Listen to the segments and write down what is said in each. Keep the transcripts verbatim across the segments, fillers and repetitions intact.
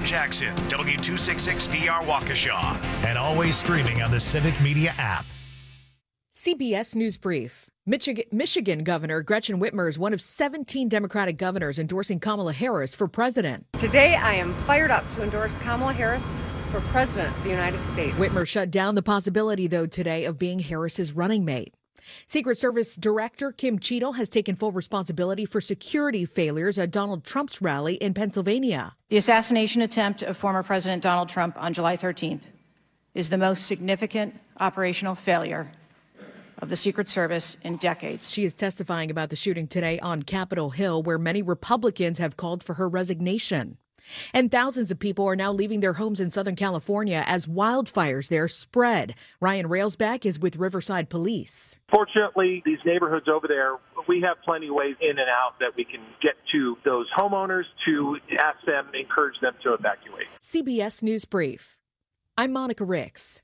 Jackson, W two sixty-six D R Waukesha, and always streaming on the Civic Media app. C B S News Brief. Michigan, Michigan Governor Gretchen Whitmer is one of seventeen Democratic governors endorsing Kamala Harris for president. Today, I am fired up to endorse Kamala Harris for president of the United States. Whitmer shut down the possibility, though, today of being Harris's running mate. Secret Service Director Kim Cheadle has taken full responsibility for security failures at Donald Trump's rally in Pennsylvania. The assassination attempt of former President Donald Trump on July thirteenth is the most significant operational failure of the Secret Service in decades. She is testifying about the shooting today on Capitol Hill, where many Republicans have called for her resignation. And thousands of people are now leaving their homes in Southern California as wildfires there spread. Ryan Railsback is with Riverside Police. Fortunately, these neighborhoods over there, we have plenty of ways in and out that we can get to those homeowners to ask them, encourage them to evacuate. C B S News Brief. I'm Monica Ricks.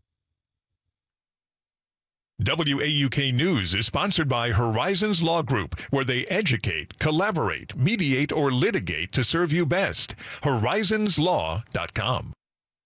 W A U K News is sponsored by Horizons Law Group, where they educate, collaborate, mediate, or litigate to serve you best. horizons law dot com.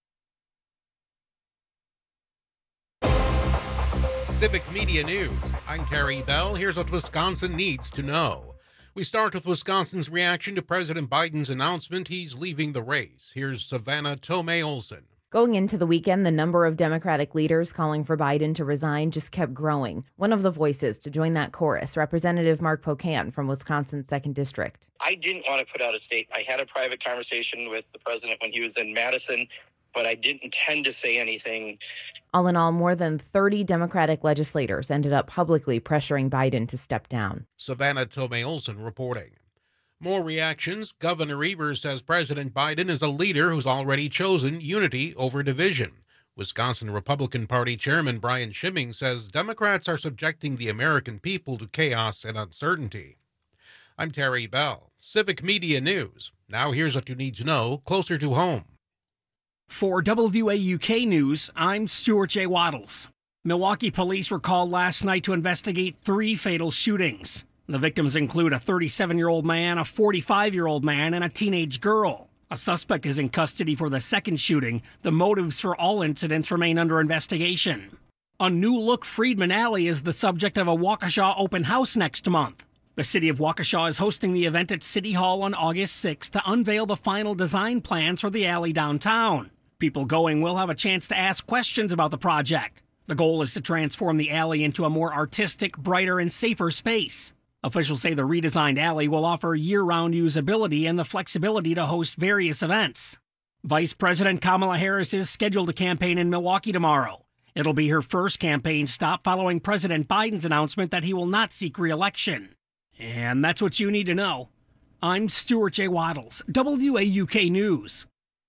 Civic Media News. I'm Terry Bell. Here's what Wisconsin needs to know. We start with Wisconsin's reaction to President Biden's announcement he's leaving the race. Here's Savannah Tomei-Olson. Going into the weekend, the number of Democratic leaders calling for Biden to resign just kept growing. One of the voices to join that chorus, Representative Mark Pocan from Wisconsin's second District. I didn't want to put out a statement. I had a private conversation with the president when he was in Madison, but I didn't intend to say anything. All in all, more than thirty Democratic legislators ended up publicly pressuring Biden to step down. Savannah Tomei-Olson reporting. More reactions. Governor Evers says President Biden is a leader who's already chosen unity over division. Wisconsin Republican Party Chairman Brian Schimming says Democrats are subjecting the American people to chaos and uncertainty. I'm Terry Bell, Civic Media News. Now here's what you need to know closer to home. For W A U K News, I'm Stuart J. Waddles. Milwaukee police were called last night to investigate three fatal shootings. The victims include a thirty-seven-year-old man, a forty-five-year-old man, and a teenage girl. A suspect is in custody for the second shooting. The motives for all incidents remain under investigation. A new-look Friedman Alley is the subject of a Waukesha open house next month. The city of Waukesha is hosting the event at City Hall on August sixth to unveil the final design plans for the alley downtown. People going will have a chance to ask questions about the project. The goal is to transform the alley into a more artistic, brighter, and safer space. Officials say the redesigned alley will offer year-round usability and the flexibility to host various events. Vice President Kamala Harris is scheduled to campaign in Milwaukee tomorrow. It'll be her first campaign stop following President Biden's announcement that he will not seek re-election. And that's what you need to know. I'm Stuart J. Waddles, W A U K News.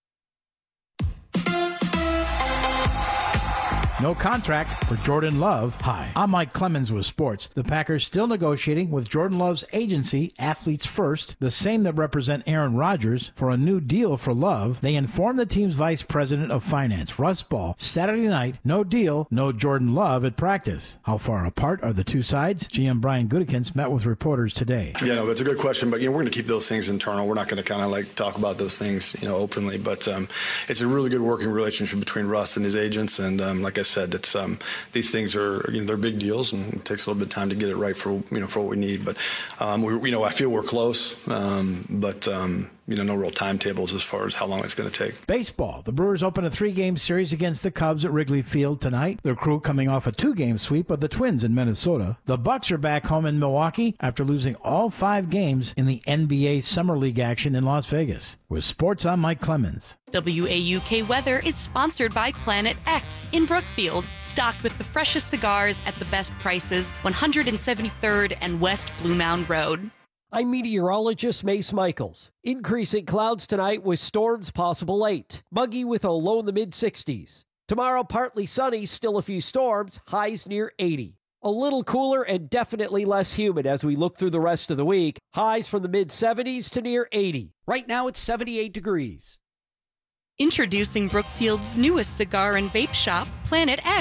No contract for Jordan Love. Hi, I'm Mike Clemens with sports. The Packers still negotiating with Jordan Love's agency, Athletes First, the same that represent Aaron Rodgers, for a new deal for Love. They informed the team's vice president of finance, Russ Ball, Saturday night, no deal, no Jordan Love at practice. How far apart are the two sides? G M Brian Gutekunst met with reporters today. Yeah, no, it's a good question, but you know we're going to keep those things internal. We're not going to kind of like talk about those things, you know, openly. But um, it's a really good working relationship between Russ and his agents, and um, like I said, it's um, these things are you know they're big deals, and it takes a little bit of time to get it right for you know for what we need. But um, we you know I feel we're close, um, but um, you know no real timetables as far as how long it's going to take. Baseball. The Brewers open a three-game series against the Cubs at Wrigley Field tonight. Their crew coming off a two-game sweep of the Twins in Minnesota. The Bucks are back home in Milwaukee after losing all five games in the N B A Summer League action in Las Vegas. With sports, I'm Mike Clemens. W A U K Weather is sponsored by Planet X in Brookfield, stocked with the freshest cigars at the best prices, one hundred seventy-third and West Blue Mound Road. I'm meteorologist Mace Michaels. Increasing clouds tonight with storms possible late. Muggy with a low in the mid-sixties. Tomorrow, partly sunny, still a few storms, highs near eighty. A little cooler and definitely less humid as we look through the rest of the week. Highs from the mid-seventies to near eighty. Right now, it's seventy-eight degrees. Introducing Brookfield's newest cigar and vape shop, Planet X.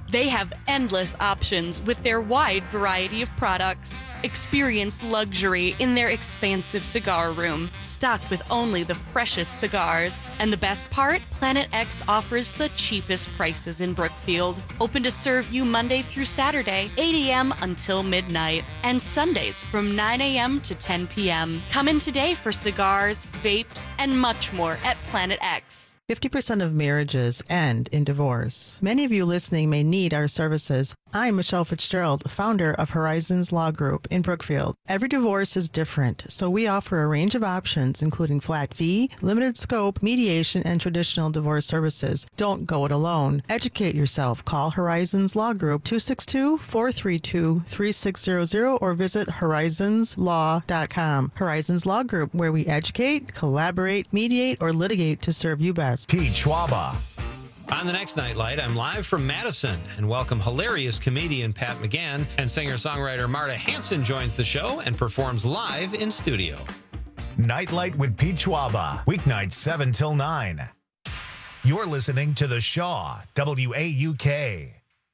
They have endless options with their wide variety of products. Experience luxury in their expansive cigar room, stocked with only the freshest cigars. And the best part? Planet X offers the cheapest prices in Brookfield. Open to serve you Monday through Saturday, eight a.m. until midnight, and Sundays from nine a.m. to ten p.m. Come in today for cigars, vapes, and much more at Planet X. fifty percent of marriages end in divorce. Many of you listening may need our services. I'm Michelle Fitzgerald, founder of Horizons Law Group in Brookfield. Every divorce is different, so we offer a range of options, including flat fee, limited scope, mediation, and traditional divorce services. Don't go it alone. Educate yourself. Call Horizons Law Group two six two, four three two, three six zero zero or visit horizons law dot com. Horizons Law Group, where we educate, collaborate, mediate, or litigate to serve you best. Pete Schwaba. On the next Nightlight, I'm live from Madison and welcome hilarious comedian Pat McGann, and singer-songwriter Marta Hanson joins the show and performs live in studio. Nightlight with Pete Schwaba, weeknights seven till nine. You're listening to The Shaw, W A U K.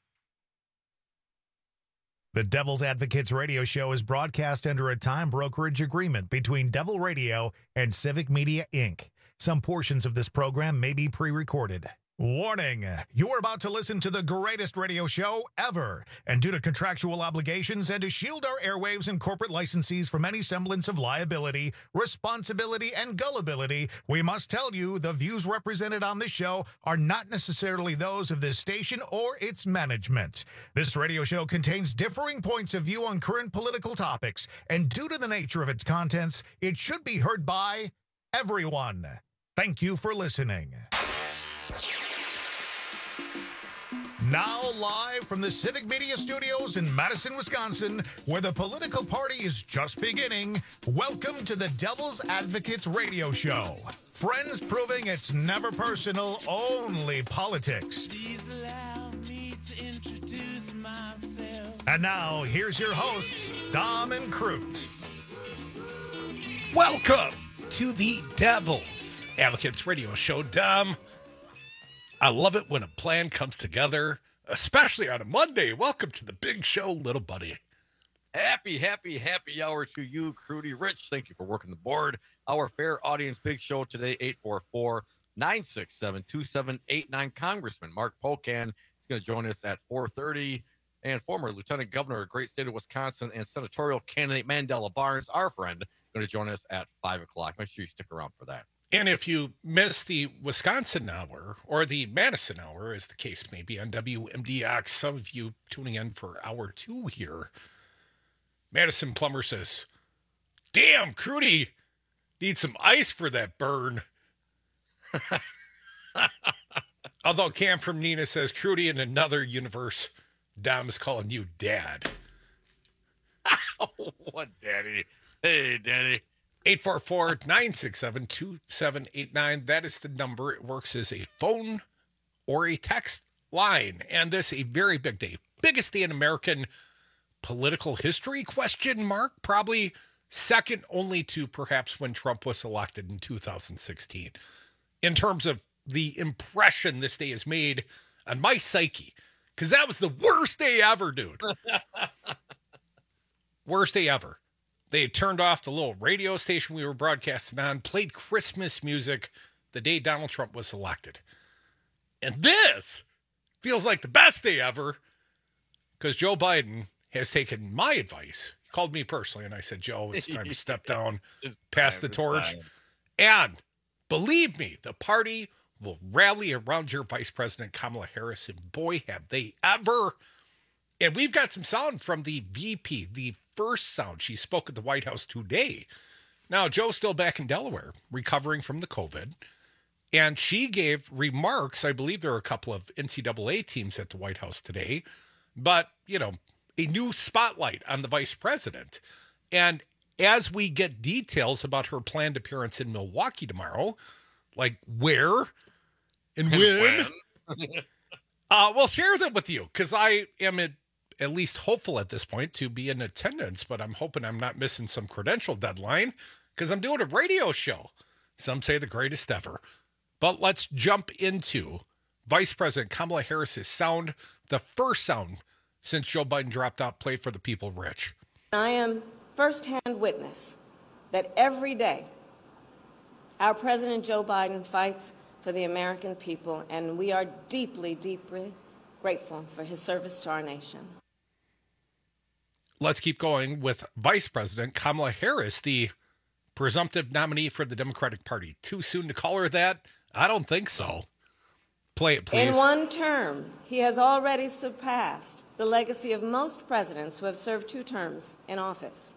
The Devil's Advocates radio show is broadcast under a time brokerage agreement between Devil Radio and Civic Media, Incorporated. Some portions of this program may be pre-recorded. Warning, you're about to listen to the greatest radio show ever. And due to contractual obligations and to shield our airwaves and corporate licensees from any semblance of liability, responsibility, and gullibility, we must tell you the views represented on this show are not necessarily those of this station or its management. This radio show contains differing points of view on current political topics, and due to the nature of its contents, it should be heard by everyone. Thank you for listening. Now live from the Civic Media Studios in Madison, Wisconsin, where the political party is just beginning, welcome to the Devil's Advocates radio show. Friends proving it's never personal, only politics. Please allow me to introduce myself. And now, here's your hosts, Dom and Crute. Welcome to the Devil's Advocates radio show, Dom. I love it when a plan comes together, especially on a Monday. Welcome to the big show, little buddy. Happy, happy, happy hour to you, Crudy Rich. Thank you for working the board. Our fair audience big show today, eight four four, nine six seven, two seven eight nine. Congressman Mark Pocan is going to join us at four thirty. And former Lieutenant Governor of the great state of Wisconsin and senatorial candidate Mandela Barnes, our friend, going to join us at five o'clock. Make sure you stick around for that. And if you miss the Wisconsin hour or the Madison hour, as the case may be, on W M D X, some of you tuning in for hour two here, Madison Plumber says, damn, Crudy, need some ice for that burn. Although Cam from Nina says, Crudy, in another universe, Dom's calling you Dad. What, Daddy? Hey, Daddy. eight four four, nine six seven, two seven eight nine. That is the number. It works as a phone or a text line. And this a very big day. Biggest day in American political history, question mark. Probably second only to perhaps when Trump was elected in two thousand sixteen. In terms of the impression this day has made on my psyche. Because that was the worst day ever, dude. Worst day ever. They had turned off the little radio station we were broadcasting on, played Christmas music the day Donald Trump was elected. And this feels like the best day ever because Joe Biden has taken my advice. He called me personally, and I said, Joe, it's time to step down, pass the torch. And believe me, the party will rally around your Vice President Kamala Harris, and boy, have they ever. And we've got some sound from the V P, the first sound. She spoke at the White House today. Now, Joe's still back in Delaware, recovering from the COVID. And she gave remarks. I believe there are a couple of N C double A teams at the White House today. But, you know, a new spotlight on the vice president. And as we get details about her planned appearance in Milwaukee tomorrow, like where and when, uh, we'll share them with you because I am at, at least hopeful at this point to be in attendance, but I'm hoping I'm not missing some credential deadline because I'm doing a radio show. Some say the greatest ever. But let's jump into Vice President Kamala Harris's sound, the first sound since Joe Biden dropped out, play for the people, Rich. I am firsthand witness that every day our President Joe Biden fights for the American people, and we are deeply, deeply grateful for his service to our nation. Let's keep going with Vice President Kamala Harris, the presumptive nominee for the Democratic Party. Too soon to call her that? I don't think so. Play it, please. In one term, he has already surpassed the legacy of most presidents who have served two terms in office.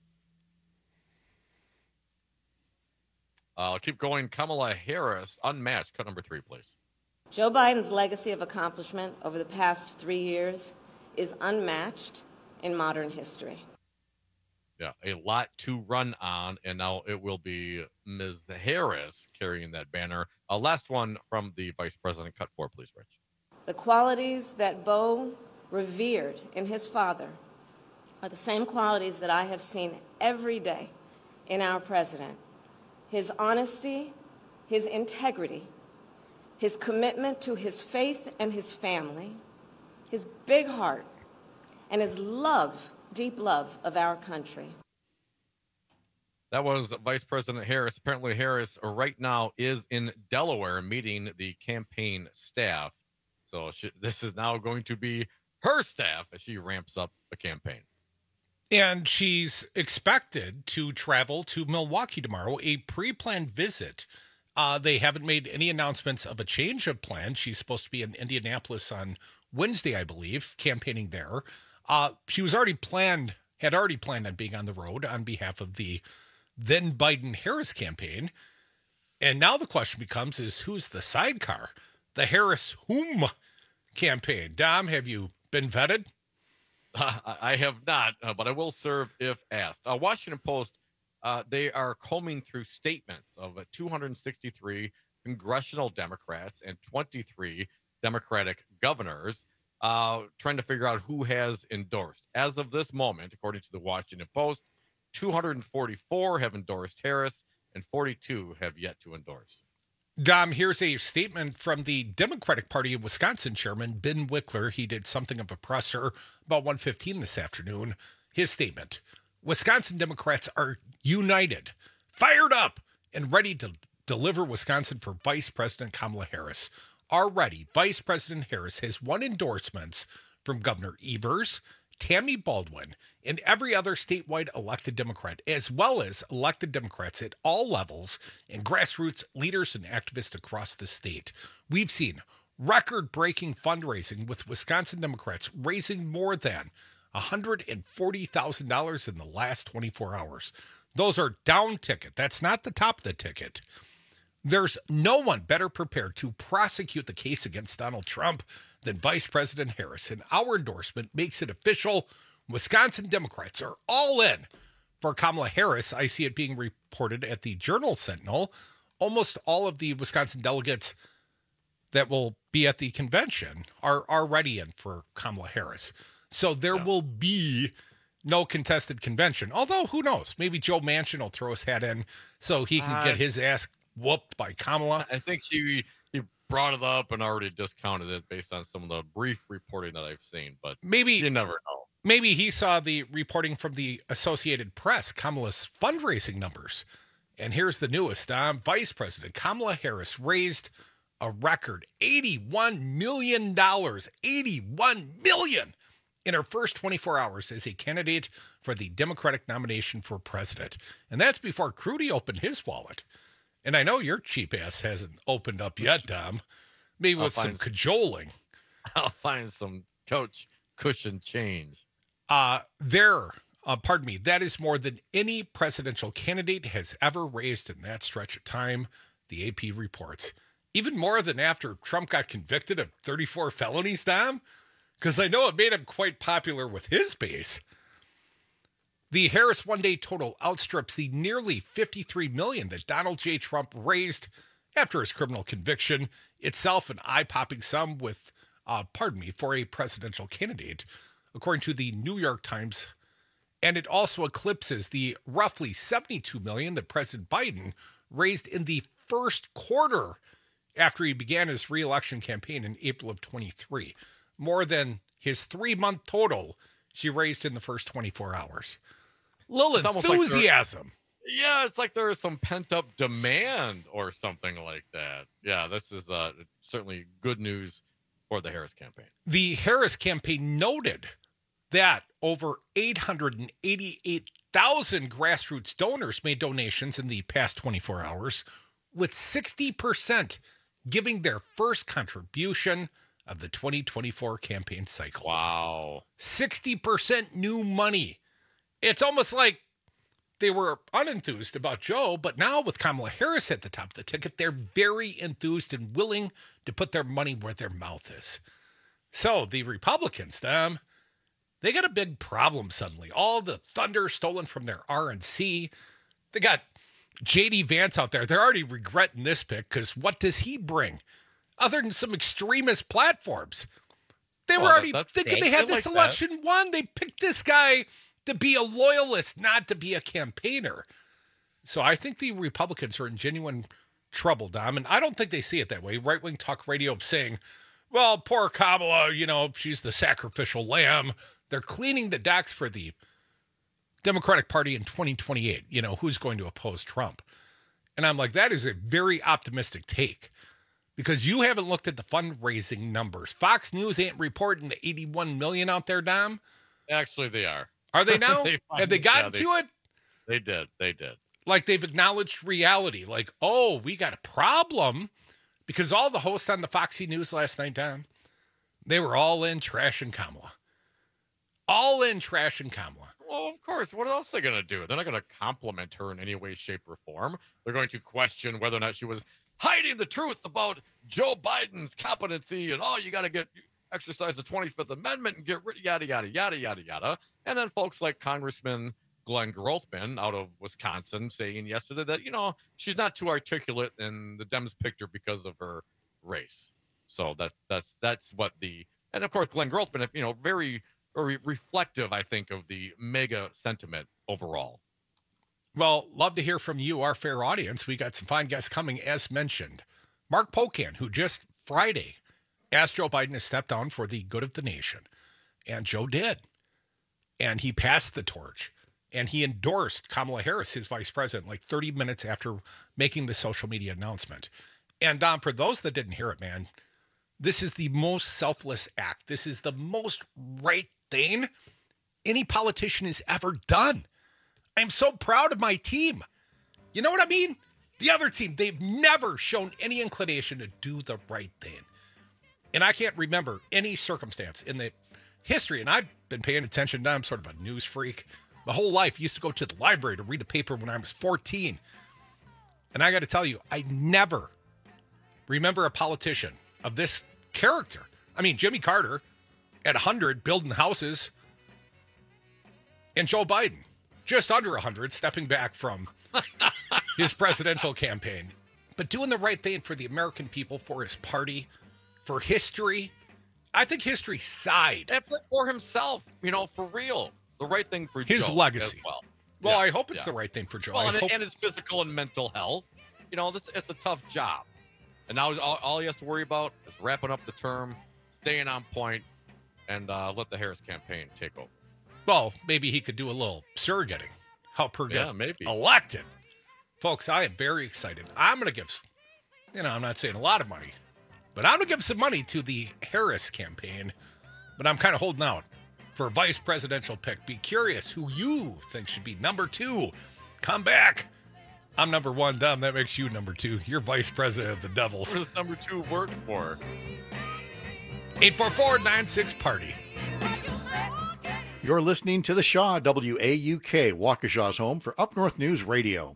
I'll keep going. Kamala Harris, unmatched. Cut number three, please. Joe Biden's legacy of accomplishment over the past three years is unmatched in modern history. Yeah, a lot to run on, and now it will be Miz Harris carrying that banner. Uh, last one from the Vice President. Cut four, please, Rich. The qualities that Beau revered in his father are the same qualities that I have seen every day in our president. His honesty, his integrity, his commitment to his faith and his family, his big heart, and his love, deep love of our country. That was Vice President Harris. Apparently Harris right now is in Delaware meeting the campaign staff. So she, this is now going to be her staff as she ramps up the campaign. And she's expected to travel to Milwaukee tomorrow, a pre-planned visit. Uh, they haven't made any announcements of a change of plan. She's supposed to be in Indianapolis on Wednesday, I believe, campaigning there. Uh, she was already planned, had already planned on being on the road on behalf of the then Biden-Harris campaign. And now the question becomes, is who's the sidecar? The Harris-whom campaign. Dom, have you been vetted? Uh, I have not, uh, but I will serve if asked. Uh, Washington Post, uh, they are combing through statements of uh, two hundred sixty-three congressional Democrats and twenty-three Democratic governors, uh, trying to figure out who has endorsed. As of this moment, according to the Washington Post, two hundred forty-four have endorsed Harris and forty-two have yet to endorse. Dom, here's a statement from the Democratic Party of Wisconsin chairman, Ben Wickler. He did something of a presser about one fifteen this afternoon. His statement: Wisconsin Democrats are united, fired up, and ready to deliver Wisconsin for Vice President Kamala Harris. Already, Vice President Harris has won endorsements from Governor Evers, Tammy Baldwin, and every other statewide elected Democrat, as well as elected Democrats at all levels and grassroots leaders and activists across the state. We've seen record-breaking fundraising with Wisconsin Democrats raising more than one hundred forty thousand dollars in the last twenty-four hours. Those are down ticket. That's not the top of the ticket. There's no one better prepared to prosecute the case against Donald Trump than Vice President Harris, and our endorsement makes it official. Wisconsin Democrats are all in for Kamala Harris. I see it being reported at the Journal-Sentinel. Almost all of the Wisconsin delegates that will be at the convention are already in for Kamala Harris. So there yeah. will be no contested convention. Although, who knows? Maybe Joe Manchin will throw his hat in so he can uh, get his ass whooped by Kamala. I think he he brought it up and already discounted it based on some of the brief reporting that I've seen. But maybe you never know. Maybe he saw the reporting from the Associated Press, Kamala's fundraising numbers. And here's the newest. Um, Vice President Kamala Harris raised a record eighty-one million dollars. eighty-one million dollars in her first twenty-four hours as a candidate for the Democratic nomination for president. And that's before Crudy opened his wallet. And I know your cheap ass hasn't opened up yet, Dom. Maybe with some cajoling. I'll find some coach cushion change. Uh, there, uh, pardon me, that is more than any presidential candidate has ever raised in that stretch of time, the A P reports. Even more than after Trump got convicted of thirty-four felonies, Dom, because I know it made him quite popular with his base. The Harris one-day total outstrips the nearly fifty-three million dollars that Donald J. Trump raised after his criminal conviction, itself an eye-popping sum with, uh, pardon me, for a presidential candidate, according to the New York Times. And it also eclipses the roughly seventy-two million dollars that President Biden raised in the first quarter after he began his re-election campaign in April of twenty-three. More than his three-month total she raised in the first twenty-four hours. Little It's almost enthusiasm. Like yeah, it's like there is some pent-up demand or something like that. Yeah, this is uh, certainly good news for the Harris campaign. The Harris campaign noted that over eight hundred eighty-eight thousand grassroots donors made donations in the past twenty-four hours, with sixty percent giving their first contribution of the twenty twenty-four campaign cycle. Wow. sixty percent new money. It's almost like they were unenthused about Joe, but now with Kamala Harris at the top of the ticket, they're very enthused and willing to put their money where their mouth is. So the Republicans, them, they got a big problem suddenly. All the thunder stolen from their R N C. They got J D Vance out there. They're already regretting this pick because what does he bring other than some extremist platforms? They were Oh, already that- that's thinking good. they had I this like election won. They picked this guy to be a loyalist, not to be a campaigner. So I think the Republicans are in genuine trouble, Dom, and I don't think they see it that way. Right-wing talk radio saying, well, poor Kamala, you know, she's the sacrificial lamb. They're cleaning the decks for the Democratic Party in twenty twenty-eight. You know, who's going to oppose Trump? And I'm like, that is a very optimistic take because you haven't looked at the fundraising numbers. Fox News ain't reporting the eighty-one million out there, Dom. Actually, they are. Are they now? They Have they gotten yeah, they- to it? They did. They did. Like they've acknowledged reality. Like, oh, we got a problem because all the hosts on the Foxy News last night, Dom, they were all in trashing Kamala. All in trashing Kamala. Well, of course. What else are they going to do? They're not going to compliment her in any way, shape, or form. They're going to question whether or not she was hiding the truth about Joe Biden's competency and, oh, you got to get exercise the twenty-fifth Amendment and get rid of yada, yada, yada, yada, yada. And then folks like Congressman Glenn Grothman out of Wisconsin saying yesterday that, you know, she's not too articulate in the Dems picture because of her race. So that's that's that's what the and of course Glenn Grothman, you know, very very reflective, I think, of the mega sentiment overall. Well, love to hear from you, our fair audience. We got some fine guests coming, as mentioned. Mark Pocan, who just Friday asked Joe Biden to step down for the good of the nation. And Joe did. And he passed the torch. And he endorsed Kamala Harris, his vice president, like thirty minutes after making the social media announcement. And Dom, for those that didn't hear it, man, this is the most selfless act. This is the most right thing any politician has ever done. I'm so proud of my team. You know what I mean? The other team, they've never shown any inclination to do the right thing. And I can't remember any circumstance in the history, and I've been paying attention now. I'm sort of a news freak. My whole life used to go to the library to read a paper when I was fourteen. And I got to tell you, I never remember a politician of this character. I mean, Jimmy Carter at one hundred building houses, and Joe Biden just under one hundred stepping back from his presidential campaign, but doing the right thing for the American people, for his party, for history. I think history sighed. And for himself, you know, for real. The right thing for His Joe legacy. as well. Well, Yeah, I hope it's yeah. the right thing for Joe. Well, I and, hope- and his physical and mental health. You know, this it's a tough job. And now all, all he has to worry about is wrapping up the term, staying on point, and uh, let the Harris campaign take over. Well, maybe he could do a little surrogating. Help her get Yeah, maybe. elected. Folks, I am very excited. I'm going to give, you know, I'm not saying a lot of money, but I'm going to give some money to the Harris campaign. But I'm kind of holding out for a vice presidential pick. Be curious who you think should be number two. Come back. I'm number one, Dom. That makes you number two. You're vice president of the Devils. What does number two work for? eight four four, nine six, party. You're listening to the Shaw W A U K, Waukesha's home for Up North News Radio.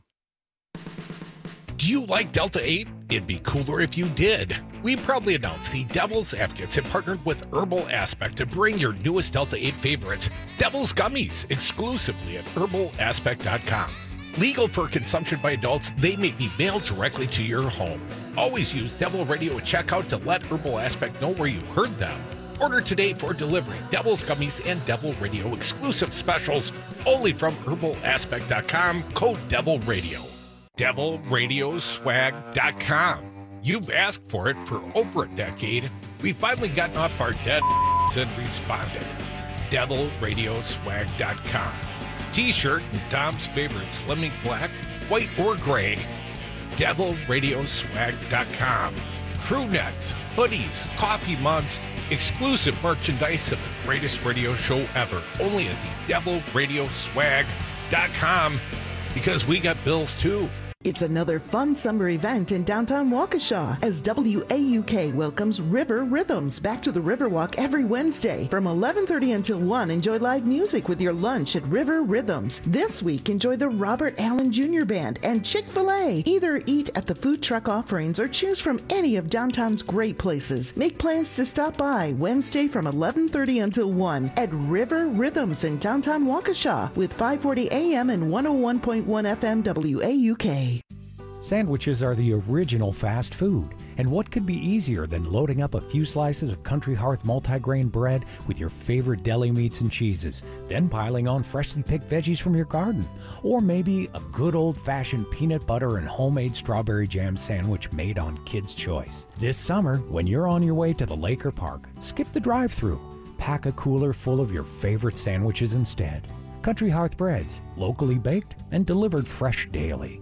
Do you like Delta eight? It'd be cooler if you did. We proudly announce the Devil's Advocates have partnered with Herbal Aspect to bring your newest Delta eight favorites, Devil's Gummies, exclusively at herbal aspect dot com. Legal for consumption by adults, they may be mailed directly to your home. Always use Devil Radio at checkout to let Herbal Aspect know where you heard them. Order today for delivery. Devil's Gummies and Devil Radio exclusive specials only from herbal aspect dot com. Code Devil Radio. devil radio swag dot com. You've asked for it for over a decade. We've finally gotten off our dead and responded. devil radio swag dot com. T-shirt and Dom's favorite Slimming Black, white or gray. devil radio swag dot com. Crew necks, hoodies, coffee mugs, exclusive merchandise of the greatest radio show ever. Only at the devil radio swag dot com, because we got bills too. It's another fun summer event in downtown Waukesha as W A U K welcomes River Rhythms back to the Riverwalk every Wednesday. From eleven thirty until one, enjoy live music with your lunch at River Rhythms. This week, enjoy the Robert Allen Junior Band and Chick-fil-A. Either eat at the food truck offerings or choose from any of downtown's great places. Make plans to stop by Wednesday from eleven thirty until one at River Rhythms in downtown Waukesha with five forty A M and one oh one point one F M W A U K. Sandwiches are the original fast food, and what could be easier than loading up a few slices of Country Hearth multigrain bread with your favorite deli meats and cheeses, then piling on freshly picked veggies from your garden, or maybe a good old-fashioned peanut butter and homemade strawberry jam sandwich made on Kids' Choice. This summer, when you're on your way to the lake or park, skip the drive-thru. Pack a cooler full of your favorite sandwiches instead. Country Hearth breads, locally baked and delivered fresh daily.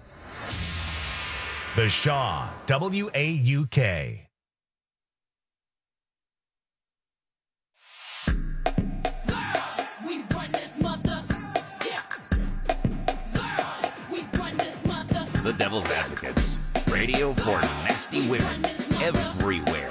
The Shaw, W A U K. The Devil's Advocates. Radio for nasty women everywhere.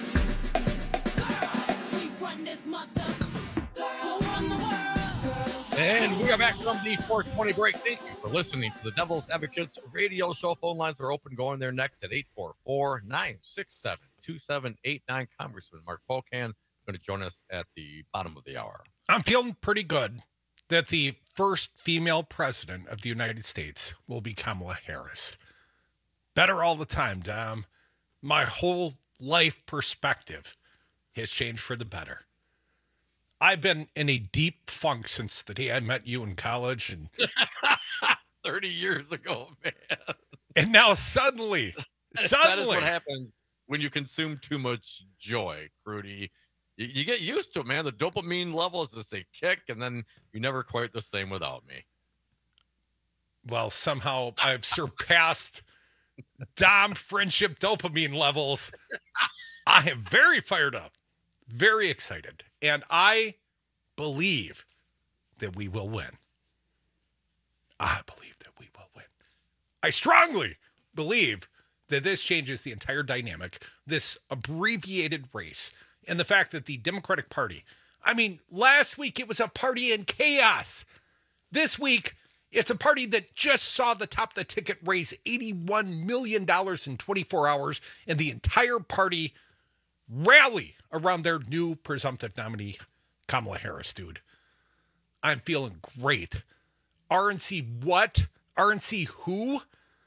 And we are back from the four twenty break. Thank you for listening to the Devil's Advocates radio show. Phone lines are open. Going there next at eight four four, nine six seven, two seven eight nine. Congressman Mark Pocan going to join us at the bottom of the hour. I'm feeling pretty good that the first female president of the United States will be Kamala Harris. Better all the time, Dom. My whole life perspective has changed for the better. I've been in a deep funk since the day I met you in college, and thirty years ago, man. And now suddenly, suddenly, that is what happens when you consume too much joy, Crudy. You, you get used to it, man. The dopamine levels just they kick, and then you're never quite the same without me. Well, somehow I've surpassed Dom friendship dopamine levels. I am very fired up. Very excited. And I believe that we will win. I believe that we will win. I strongly believe that this changes the entire dynamic, this abbreviated race, and the fact that the Democratic Party, I mean, last week it was a party in chaos. This week, it's a party that just saw the top of the ticket raise eighty-one million dollars in twenty-four hours, and the entire party rally around their new presumptive nominee, Kamala Harris, dude. I'm feeling great. R N C what? R N C who?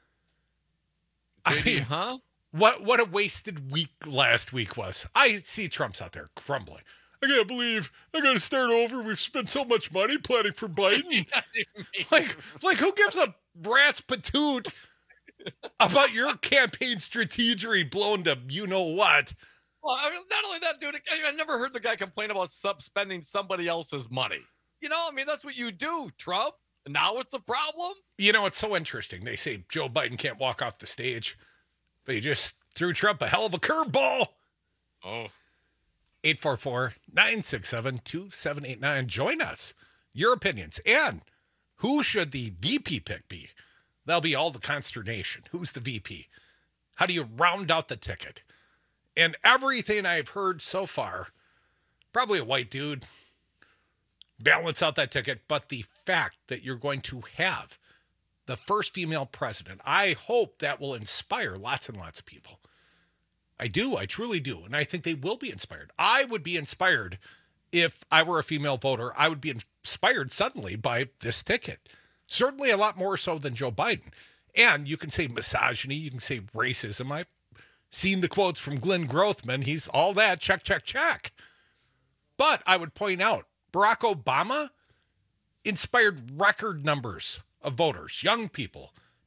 I mean, huh? What what a wasted week last week was. I see Trump's out there crumbling. I can't believe I got to start over. We've spent so much money planning for Biden. like, like who gives a rat's patoot about your campaign strategy blown to you know what? Well, I mean, not only that, dude, I never heard the guy complain about sub spending somebody else's money. You know, I mean, that's what you do, Trump. Now it's a problem. You know, it's so interesting. They say Joe Biden can't walk off the stage, but he just threw Trump a hell of a curveball. Oh. eight four four, nine six seven, two seven eight nine. Join us. Your opinions. And who should the V P pick be? That'll be all the consternation. Who's the V P? How do you round out the ticket? And everything I've heard so far, probably a white dude, balance out that ticket. But the fact that you're going to have the first female president, I hope that will inspire lots and lots of people. I do. I truly do. And I think they will be inspired. I would be inspired if I were a female voter. I would be inspired suddenly by this ticket. Certainly a lot more so than Joe Biden. And you can say misogyny. You can say racism. I've seen the quotes from Glenn Grothman. He's all that. Check, check, check. But I would point out, Barack Obama inspired record numbers of voters, young people,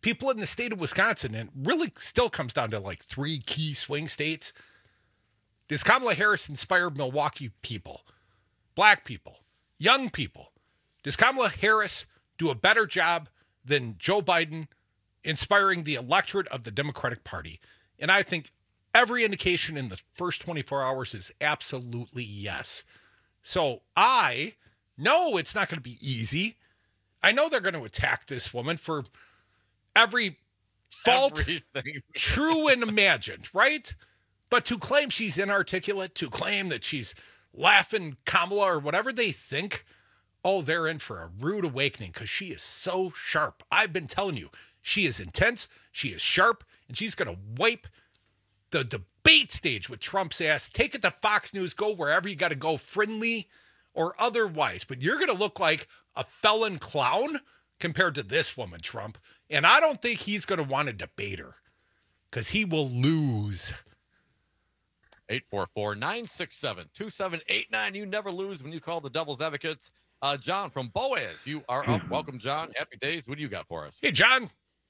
people in the state of Wisconsin, and really still comes down to like three key swing states. Does Kamala Harris inspire Milwaukee people, black people, young people? Does Kamala Harris do a better job than Joe Biden inspiring the electorate of the Democratic Party? And I think every indication in the first twenty-four hours is absolutely yes. So I know it's not going to be easy. I know they're going to attack this woman for every fault, Everything. true and imagined, right? But to claim she's inarticulate, to claim that she's laughing Kamala or whatever they think, oh, they're in for a rude awakening because she is so sharp. I've been telling you, she is intense, she is sharp, and she's going to wipe the debate stage with Trump's ass. Take it to Fox News, go wherever you got to go, friendly or otherwise. But you're going to look like a felon clown compared to this woman, Trump. And I don't think he's going to want to debate her because he will lose. eight four four, nine six seven, two seven eight nine. You never lose when you call the Devil's Advocates. Uh, John from Boaz, you are up. Welcome, John. Happy days. What do you got for us? Hey, John.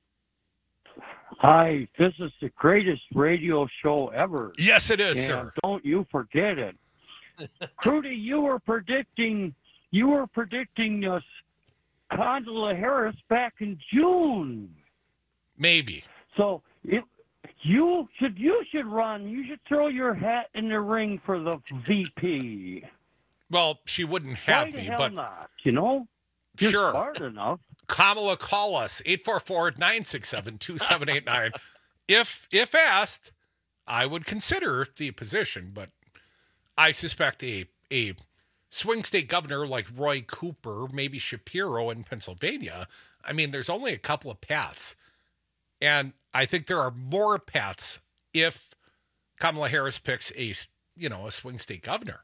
Hi, this is the greatest radio show ever. Yes, it is, and sir. Don't you forget it. Crudy, you were predicting you were predicting uh, Kamala Harris back in June. Maybe. So if you should you should run. You should throw your hat in the ring for the V P. Well, she wouldn't have Why the me, hell but not? You know, you're sure. smart enough. Kamala, call us, eight four four, nine six seven, two seven eight nine. If if asked, I would consider the position, but I suspect a a swing state governor like Roy Cooper, maybe Shapiro in Pennsylvania, I mean, there's only a couple of paths. And I think there are more paths if Kamala Harris picks a, you know, a swing state governor.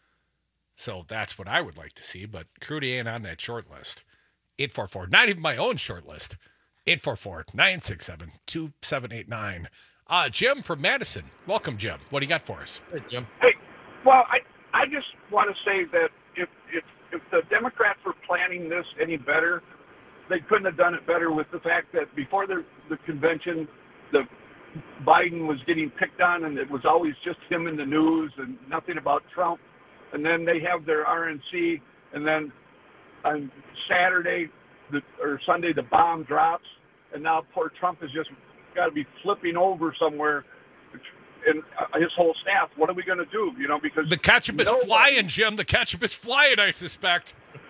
So that's what I would like to see, but Crudy ain't on that short list. eight four four, not even my own short list. eight four four, nine six seven, two seven eight nine. Uh, Jim from Madison. Welcome, Jim. What do you got for us? Hey, Jim. Hey, well, I I just want to say that if if if the Democrats were planning this any better, they couldn't have done it better with the fact that before the the convention, the Biden was getting picked on, and it was always just him in the news and nothing about Trump. And then they have their R N C, and then on Saturday the, or Sunday the bomb drops, and now poor Trump has just got to be flipping over somewhere, and his whole staff. What are we going to do? You know, because the ketchup is nobody, flying, Jim. The ketchup is flying, I suspect.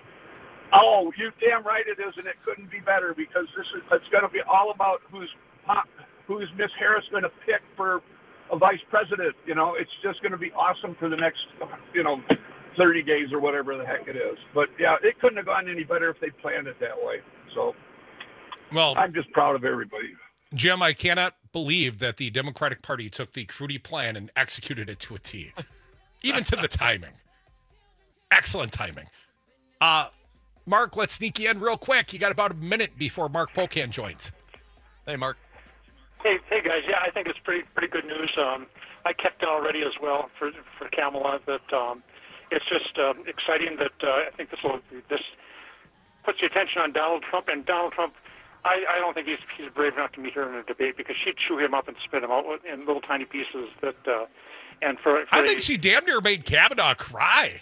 Oh, you damn right it is, and it couldn't be better because this is it's going to be all about who's who's Miss Harris going to pick for a vice president. You know, it's just going to be awesome for the next, you know, thirty days or whatever the heck it is. But yeah, it couldn't have gone any better if they planned it that way. So, well, I'm just proud of everybody. Jim, I cannot believe that the Democratic Party took the Crudy plan and executed it to a T, even to the timing. Excellent timing. Uh, Mark, let's sneak you in real quick. You got about a minute before Mark Pocan joins. Hey, Mark. Hey, hey guys. Yeah, I think it's pretty pretty good news. Um, I kept it already as well for for Kamala. That um, it's just um, exciting that uh, I think this will this puts the attention on Donald Trump, and Donald Trump. I, I don't think he's he's brave enough to meet her in a debate because she'd chew him up and spit him out in little tiny pieces. That uh, and for, for I think a, she damn near made Kavanaugh cry.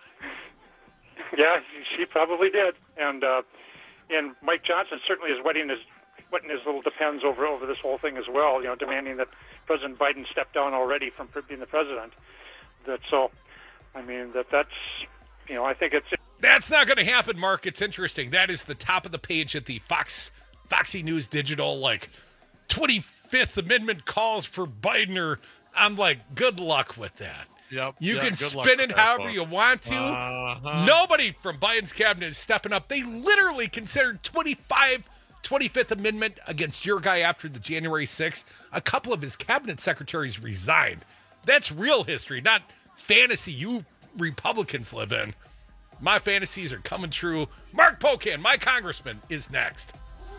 Yeah, she probably did, and uh, and Mike Johnson certainly is wetting his wetting his little depends over over this whole thing as well. You know, demanding that President Biden step down already from being the president. That so, I mean that that's you know I think it's that's not going to happen, Mark. It's interesting. That is the top of the page at the Fox Foxy News Digital like twenty-fifth Amendment calls for Biden. Or I'm like, good luck with that. Yep. You yeah, can spin it however you want to. Uh-huh. Nobody from Biden's cabinet is stepping up. They literally considered twenty-five, twenty-fifth Amendment against your guy after the January sixth. A couple of his cabinet secretaries resigned. That's real history, not fantasy you Republicans live in. My fantasies are coming true. Mark Pocan, my congressman, is next.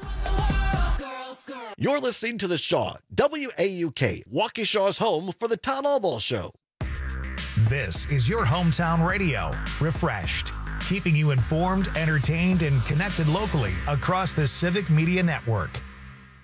You're listening to The Shaw, W A U K, Waukesha's home for the Town Hall Ball Show. This is your hometown radio, refreshed, keeping you informed, entertained, and connected locally across the Civic Media Network.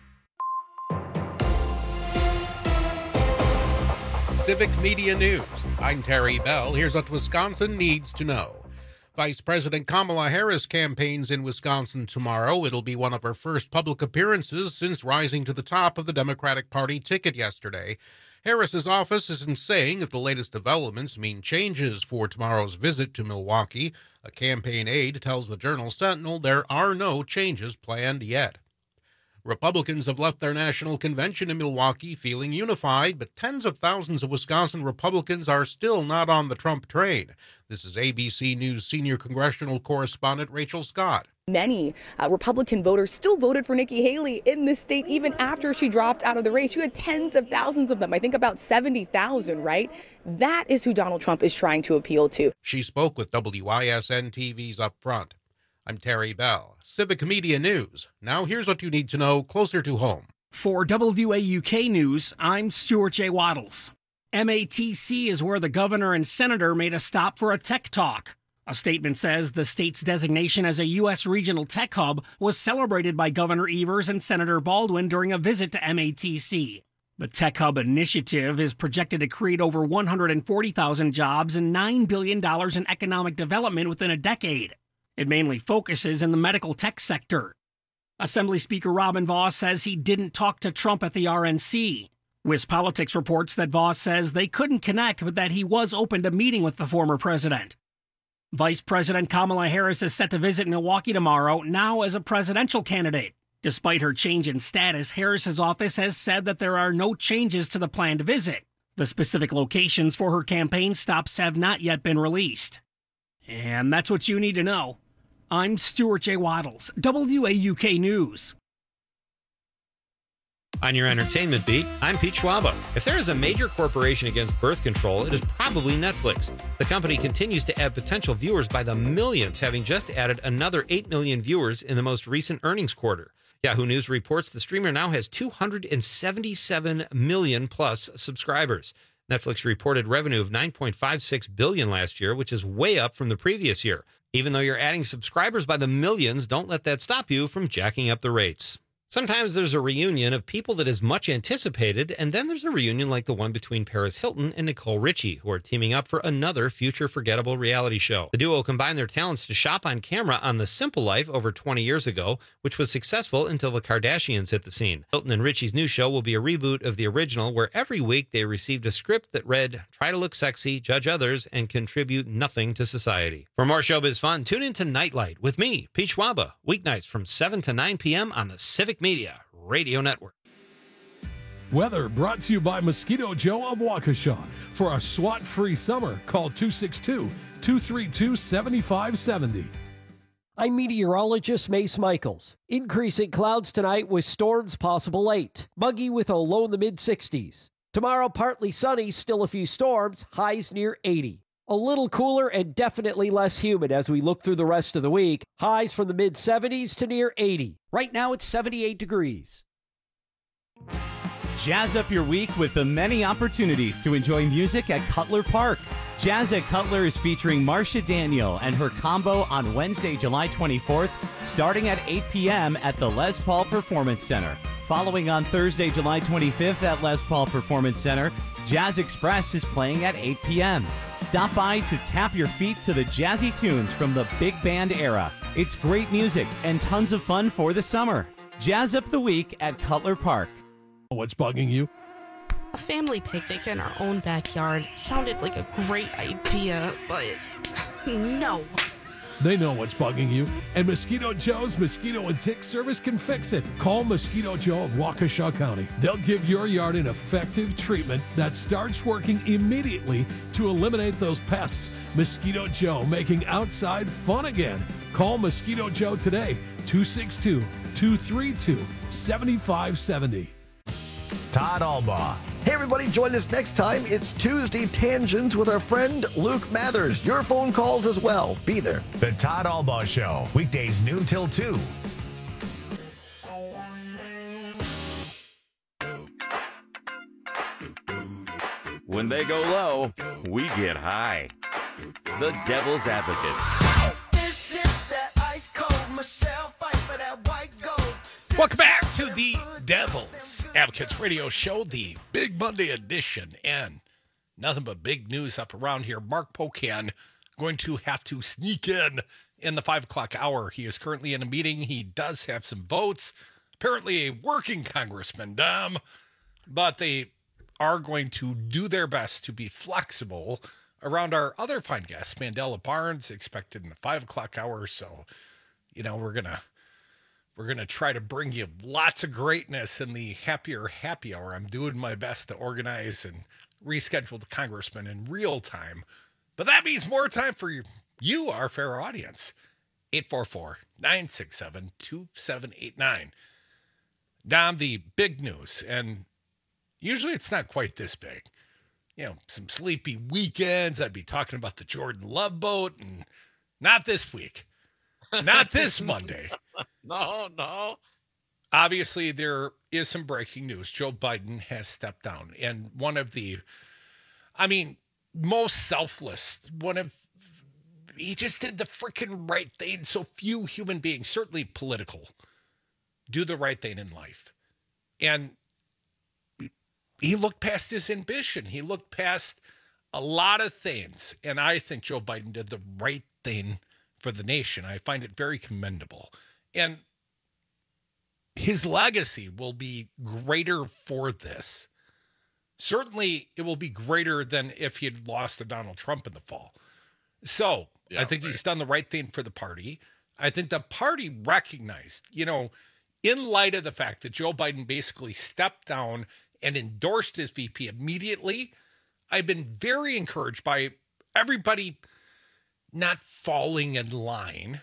Civic Media News. I'm Terry Bell. Here's what Wisconsin needs to know. Vice President Kamala Harris campaigns in Wisconsin tomorrow. It'll be one of her first public appearances since rising to the top of the Democratic Party ticket yesterday. Harris's office isn't saying if the latest developments mean changes for tomorrow's visit to Milwaukee. A campaign aide tells the Journal Sentinel there are no changes planned yet. Republicans have left their national convention in Milwaukee feeling unified, but tens of thousands of Wisconsin Republicans are still not on the Trump train. This is A B C News senior congressional correspondent Rachel Scott. Many uh, Republican voters still voted for Nikki Haley in this state even after she dropped out of the race. You had tens of thousands of them, I think about seventy thousand, right? That is who Donald Trump is trying to appeal to. She spoke with W I S N T V's Up Front. I'm Terry Bell, Civic Media News. Now here's what you need to know closer to home. For W A U K News, I'm Stuart J. Waddles. M A T C is where the governor and senator made a stop for a tech talk. A statement says the state's designation as a U S regional tech hub was celebrated by Governor Evers and Senator Baldwin during a visit to M A T C. The Tech Hub initiative is projected to create over one hundred forty thousand jobs and nine billion dollars in economic development within a decade. It mainly focuses in the medical tech sector. Assembly Speaker Robin Vos says he didn't talk to Trump at the R N C. WisPolitics reports that Vos says they couldn't connect, but that he was open to meeting with the former president. Vice President Kamala Harris is set to visit Milwaukee tomorrow, now as a presidential candidate. Despite her change in status, Harris's office has said that there are no changes to the planned visit. The specific locations for her campaign stops have not yet been released. And that's what you need to know. I'm Stuart J. Waddles, W A U K News. On your entertainment beat, I'm Pete Schwaba. If there is a major corporation against birth control, it is probably Netflix. The company continues to add potential viewers by the millions, having just added another eight million viewers in the most recent earnings quarter. Yahoo News reports the streamer now has two hundred seventy-seven million plus subscribers. Netflix reported revenue of nine point five six billion dollars last year, which is way up from the previous year. Even though you're adding subscribers by the millions, don't let that stop you from jacking up the rates. Sometimes there's a reunion of people that is much anticipated, and then there's a reunion like the one between Paris Hilton and Nicole Richie, who are teaming up for another future forgettable reality show. The duo combined their talents to shop on camera on The Simple Life over twenty years ago, which was successful until the Kardashians hit the scene. Hilton and Richie's new show will be a reboot of the original, where every week they received a script that read, "Try to look sexy, judge others, and contribute nothing to society." For more showbiz fun, tune in to Nightlight with me, Pete Schwaba, weeknights from seven to nine p.m. on the Civic Media Radio Network. Weather brought to you by Mosquito Joe of Waukesha. For a SWAT-free summer, call two six two, two three two, seven five seven zero. I'm meteorologist Mace Michaels. Increasing clouds tonight with storms possible late. Muggy with a low in the mid sixties. Tomorrow, partly sunny, still a few storms, highs near eighty. A little cooler and definitely less humid as we look through the rest of the week. Highs from the mid seventies to near eighty. Right now it's seventy-eight degrees. Jazz up your week with the many opportunities to enjoy music at Cutler Park. Jazz at Cutler is featuring Marcia Daniel and her combo on Wednesday, July twenty-fourth, starting at eight p.m. at the Les Paul Performance Center. Following on Thursday, July twenty-fifth at Les Paul Performance Center, Jazz Express is playing at eight p.m. Stop by to tap your feet to the jazzy tunes from the big band era. It's great music and tons of fun for the summer. Jazz up the week at Cutler Park. What's bugging you? A family picnic in our own backyard sounded like a great idea, but no. They know what's bugging you, and Mosquito Joe's Mosquito and Tick Service can fix it. Call Mosquito Joe of Waukesha County. They'll give your yard an effective treatment that starts working immediately to eliminate those pests. Mosquito Joe, making outside fun again. Call Mosquito Joe today, two six two, two three two, seven five seven zero. Todd Albaugh. Hey everybody, join us next time. It's Tuesday Tangents with our friend Luke Mathers. Your phone calls as well. Be there. The Todd Albaugh Show, weekdays noon till two. When they go low, we get high. The Devil's Advocates. This is that ice cold Michelle fight for that white gold. Welcome back to the Devil's Advocates Radio Show, the Big Monday edition. And nothing but big news up around here. Mark Pocan going to have to sneak in in the five o'clock hour. He is currently in a meeting. He does have some votes. Apparently a working congressman, Dom, but they are going to do their best to be flexible around our other fine guests. Mandela Barnes expected in the five o'clock hour. So, you know, we're going to, we're going to try to bring you lots of greatness in the happier happy hour. I'm doing my best to organize and reschedule the congressman in real time, but that means more time for you, you our fair audience. eight four four, nine six seven, two seven eight nine. Dom, the big news, and usually it's not quite this big. You know, some sleepy weekends, I'd be talking about the Jordan Love boat, and not this week. Not this Monday. No, no. Obviously, there is some breaking news. Joe Biden has stepped down. And one of the, I mean, most selfless, one of, he just did the freaking right thing. So few human beings, certainly political, do the right thing in life. And he looked past his ambition. He looked past a lot of things. And I think Joe Biden did the right thing for the nation. I find it very commendable. And his legacy will be greater for this. Certainly, it will be greater than if he had lost to Donald Trump in the fall. So Yeah, I think right. he's done the right thing for the party. I think the party recognized, you know, in light of the fact that Joe Biden basically stepped down and endorsed his V P immediately, I've been very encouraged by everybody not falling in line,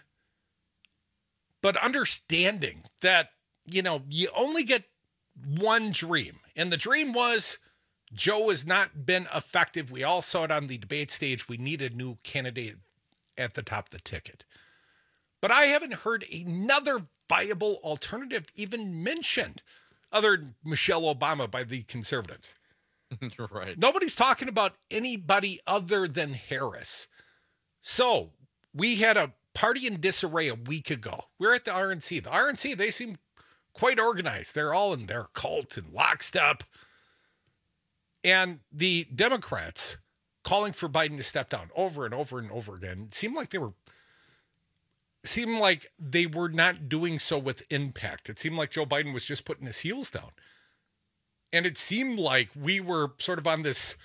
but understanding that, you know, you only get one dream. And the dream was Joe has not been effective. We all saw it on the debate stage. We need a new candidate at the top of the ticket. But I haven't heard another viable alternative even mentioned other than Michelle Obama by the conservatives. Right. Nobody's talking about anybody other than Harris. So we had a party in disarray a week ago. We we're at the R N C. The R N C, they seem quite organized. They're all in their cult and lockstep. And the Democrats calling for Biden to step down over and over and over again seemed like they were seemed like they were not doing so with impact. It seemed like Joe Biden was just putting his heels down. And it seemed like we were sort of on this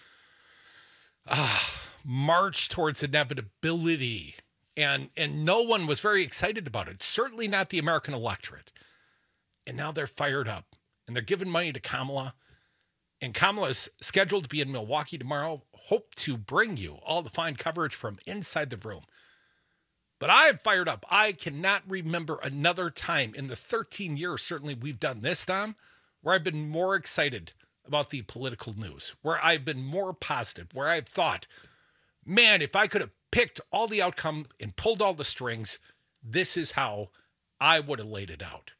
uh, march towards inevitability. And, and no one was very excited about it. Certainly not the American electorate. And now they're fired up. And they're giving money to Kamala. And Kamala is scheduled to be in Milwaukee tomorrow. Hope to bring you all the fine coverage from inside the room. But I am fired up. I cannot remember another time in the thirteen years, certainly we've done this, Tom, where I've been more excited about the political news, where I've been more positive, where I've thought, man, if I could have picked all the outcome and pulled all the strings, this is how I would have laid it out.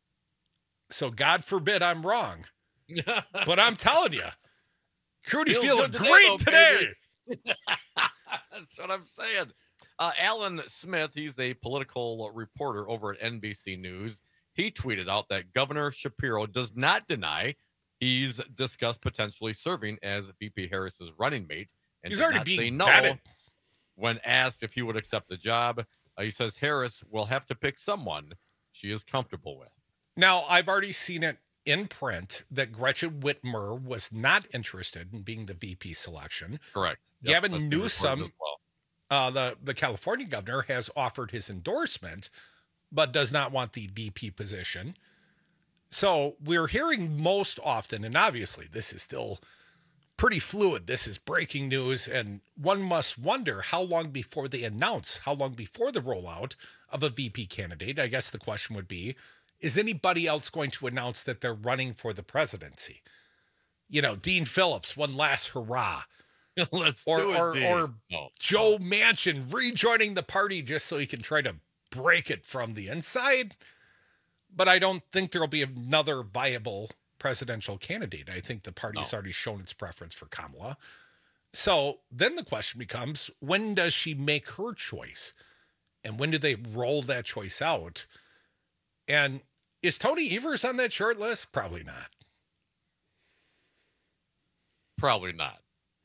So God forbid I'm wrong. But I'm telling you, Crudy's Feels feeling good today, great though, today. baby. That's what I'm saying. Uh, Alan Smith, he's a political reporter over at N B C News. He tweeted out that Governor Shapiro does not deny he's discussed potentially serving as V P Harris's running mate. And He's did already not say being no vetted. when asked if he would accept the job. Uh, he says Harris will have to pick someone she is comfortable with. Now, I've already seen it in print that Gretchen Whitmer was not interested in being the V P selection. Correct. Yep, Gavin that's been reported Newsom, as well. uh, the, the California governor, has offered his endorsement, but does not want the V P position. So we're hearing most often, and obviously this is still pretty fluid. This is breaking news, and one must wonder how long before they announce, how long before the rollout of a V P candidate. I guess the question would be, is anybody else going to announce that they're running for the presidency? You know, Dean Phillips, one last hurrah. Let's or do it, or, Dean. or No. Joe Manchin rejoining the party just so he can try to break it from the inside. But I don't think there'll be another viable presidential candidate. I think the party's No. already shown its preference for Kamala. So then the question becomes, when does she make her choice? And when do they roll that choice out? And is Tony Evers on that short list? Probably not. Probably not.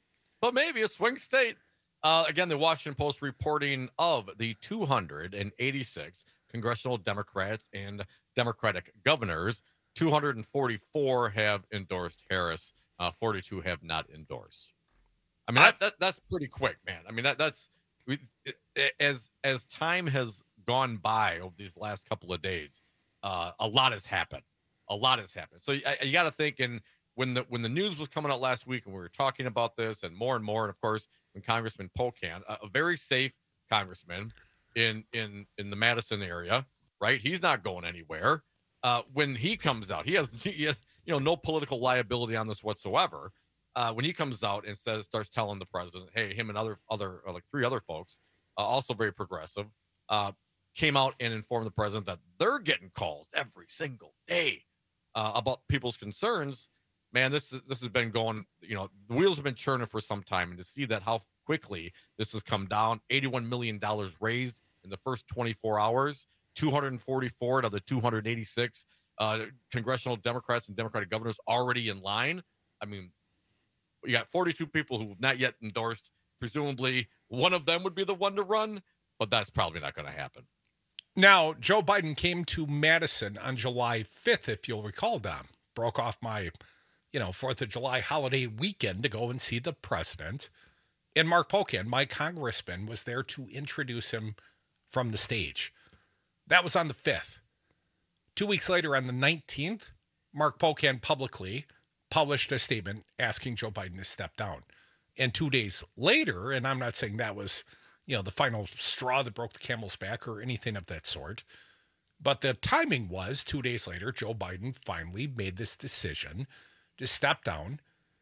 but maybe a swing state. Uh, again, the Washington Post reporting of the two hundred eighty-six congressional Democrats and Democratic governors, two hundred forty-four have endorsed Harris, uh, forty-two have not endorsed. I mean, that, that that's pretty quick, man. I mean, that that's we, it, as as time has gone by over these last couple of days, uh, a lot has happened. A lot has happened. So you, you got to think, and when the when the news was coming out last week, and we were talking about this, and more and more, and of course, when Congressman Pocan, a, a very safe congressman in in in the Madison area, right? He's not going anywhere. Uh, when he comes out, he has he has you know no political liability on this whatsoever. Uh, when he comes out and says, starts telling the president, hey, him and other, other uh, like three other folks, uh, also very progressive, uh, came out and informed the president that they're getting calls every single day uh, about people's concerns. Man, this this has been going, you know, the wheels have been churning for some time. And to see that how quickly this has come down, eighty-one million dollars raised in the first twenty-four hours, two hundred forty-four out of the two hundred eighty-six uh, congressional Democrats and Democratic governors already in line. I mean, you got forty-two people who have not yet endorsed. Presumably, one of them would be the one to run, but that's probably not going to happen. Now, Joe Biden came to Madison on July fifth, if you'll recall, Dom. Broke off my, you know, fourth of July holiday weekend to go and see the president. And Mark Pocan, my congressman, was there to introduce him from the stage. That was on the fifth. Two weeks later, on the nineteenth, Mark Pocan publicly published a statement asking Joe Biden to step down. And two days later, and I'm not saying that was, you know, the final straw that broke the camel's back or anything of that sort, but the timing was two days later, Joe Biden finally made this decision to step down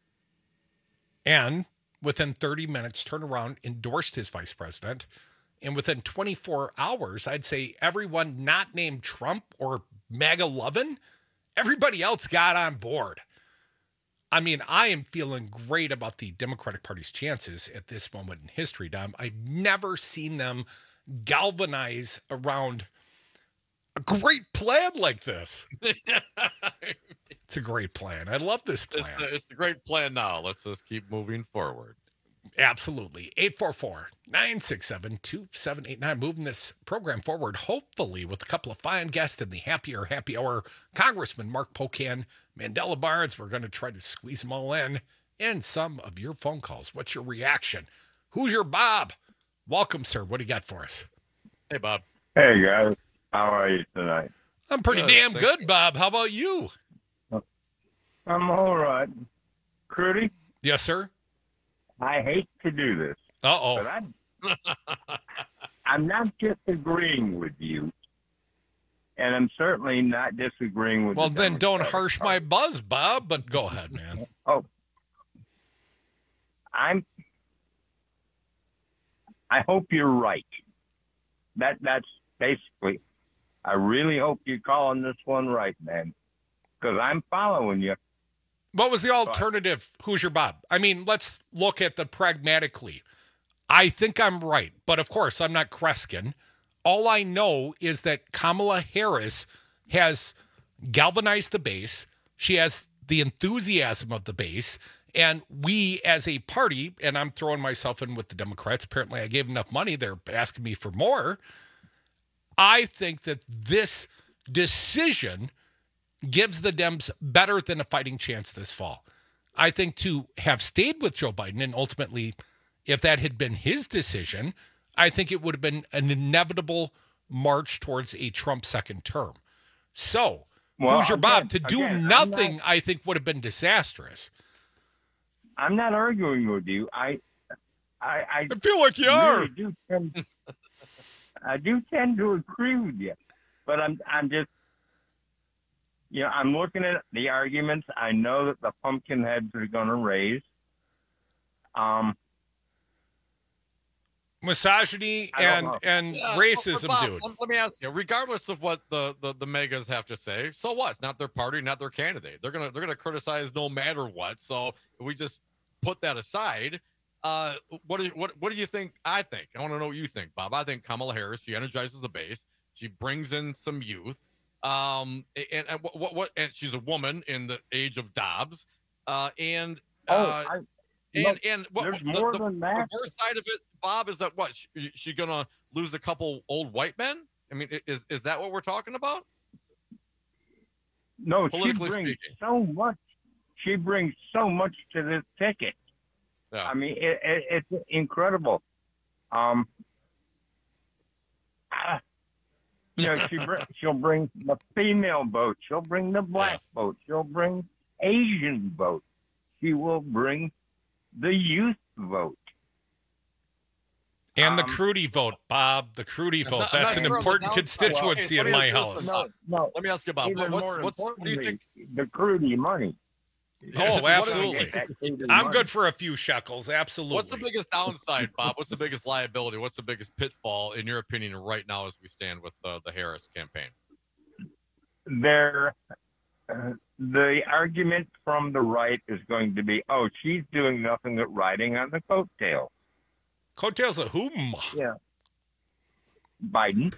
and within thirty minutes turned around, endorsed his vice president. And within twenty-four hours, I'd say everyone not named Trump or MAGA loving, everybody else got on board. I mean, I am feeling great about the Democratic Party's chances at this moment in history, Dom. I've never seen them galvanize around a great plan like this. It's a great plan. I love this plan. It's a, it's a great plan now. Let's just keep moving forward. Absolutely. eight four four, nine six seven, two seven eight nine. Moving this program forward, hopefully with a couple of fine guests in the Happier Happy Hour. Congressman Mark Pocan, Mandela Barnes. We're going to try to squeeze them all in. And some of your phone calls. What's your reaction? Who's your Bob? Welcome, sir. What do you got for us? Hey, Bob. Hey, guys. How are you tonight? I'm pretty Good, damn thank good, you. Bob. How about you? I'm all right. Crudy? Yes, sir? I hate to do this. Uh-oh. But I'm, I'm not disagreeing with you. And I'm certainly not disagreeing with Well, the then don't Democratic harsh my buzz, Bob, but go ahead, man. Oh, I'm. I hope you're right. That that's basically. I really hope you're calling this one right, man, because I'm following you. What was the alternative? Who's your Bob? I mean, let's look at the pragmatically. I think I'm right, but of course I'm not Kreskin. All I know is that Kamala Harris has galvanized the base. She has the enthusiasm of the base. And we as a party, and I'm throwing myself in with the Democrats, apparently I gave enough money, they're asking me for more. I think that this decision gives the Dems better than a fighting chance this fall. I think to have stayed with Joe Biden, and ultimately, if that had been his decision, I think it would have been an inevitable march towards a Trump second term. So, Well, who's your Bob? To again- do again, I'm nothing, not- I think, would have been disastrous. I'm not arguing with you. I, I, I, I feel like you really are. Do tend, I do tend to agree with you, but I'm, I'm just, you know, I'm looking at the arguments. I know that the pumpkin heads are going to raise. Um, Misogyny I don't and know. and Yeah, racism, Bob, dude. Let, let me ask you, regardless of what the, the, the megas have to say, so what? It's not their party, not their candidate. They're gonna they're gonna criticize no matter what. So if we just put that aside, uh, what do you, what what do you think? I think I want to know what you think, Bob. I think Kamala Harris, she energizes the base. She brings in some youth. Um, and, and what, what what and she's a woman in the age of Dobbs. Uh, and oh, uh, I, And Look, and what there's the, more the than that. reverse side of it, Bob, is that what she, she gonna lose a couple old white men? I mean, i- is is that what we're talking about? No, she Politically brings speaking. so much. She brings so much to this ticket. Yeah. I mean, it, it, it's incredible. Um, ah, you know, she br- she'll bring the female vote. She'll bring the black vote. She'll bring Asian vote. She will bring the youth vote. And the Um, Crudy vote, Bob. The Crudy vote. I'm That's not an sure on the important downside. constituency Well, in let my me ask you house. this, No, no. Let me ask you about Even what's more what's what do you importantly, think? the Crudy money. Oh, What is- absolutely. That Crudy I'm money. good for a few shekels. Absolutely. What's the biggest downside, Bob? What's the biggest liability? What's the biggest pitfall, in your opinion, right now as we stand with uh, the Harris campaign? There, uh, the argument from the right is going to be, oh, she's doing nothing but riding on the coattail. Coattails of whom? Yeah. Biden.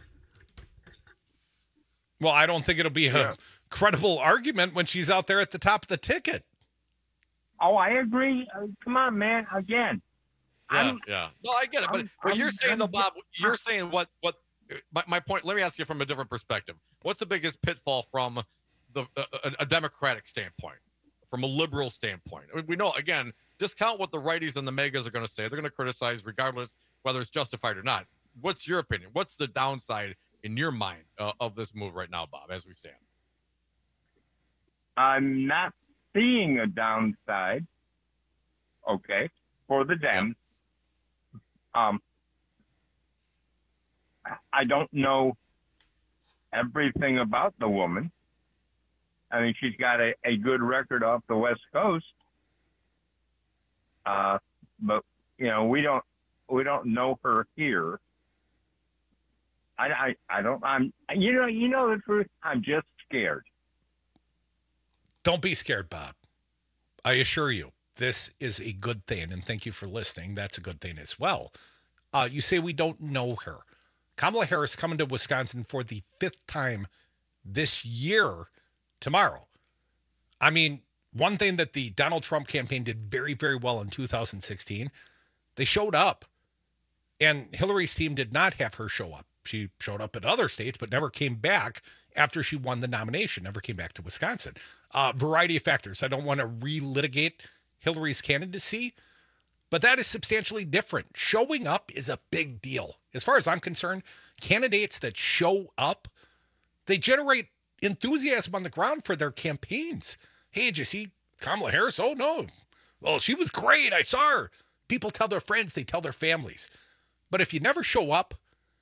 Well, I don't think it'll be a Yeah. credible argument when she's out there at the top of the ticket. Oh, I agree. Uh, come on, man. Again. Yeah, I'm- yeah. No, I get it. But, I'm- but you're I'm- saying, though, I'm- Bob, you're saying what, what, my, my point, let me ask you from a different perspective. What's the biggest pitfall from the a, a Democratic standpoint, from a liberal standpoint? I mean, we know, again, discount what the righties and the megas are going to say. They're going to criticize regardless whether it's justified or not. What's your opinion? What's the downside in your mind uh, of this move right now, Bob, as we stand? I'm not seeing a downside, okay, for the Dems. Um, I don't know everything about the woman. I mean, she's got a, a good record off the West Coast. Uh, but, you know, we don't we don't know her here. I, I, I don't, I'm, you know, you know the truth, I'm just scared. Don't be scared, Bob. I assure you, this is a good thing, and thank you for listening. That's a good thing as well. Uh, you say we don't know her. Kamala Harris coming to Wisconsin for the fifth time this year tomorrow. I mean, one thing that the Donald Trump campaign did very, very well in two thousand sixteen, they showed up. And Hillary's team did not have her show up. She showed up at other states, but never came back after she won the nomination, never came back to Wisconsin. Uh, variety of factors. I don't want to relitigate Hillary's candidacy, but that is substantially different. Showing up is a big deal. As far as I'm concerned, candidates that show up, they generate enthusiasm on the ground for their campaigns. Hey, did you see Kamala Harris? Oh, no. Well, she was great. I saw her. People tell their friends, they tell their families. But if you never show up,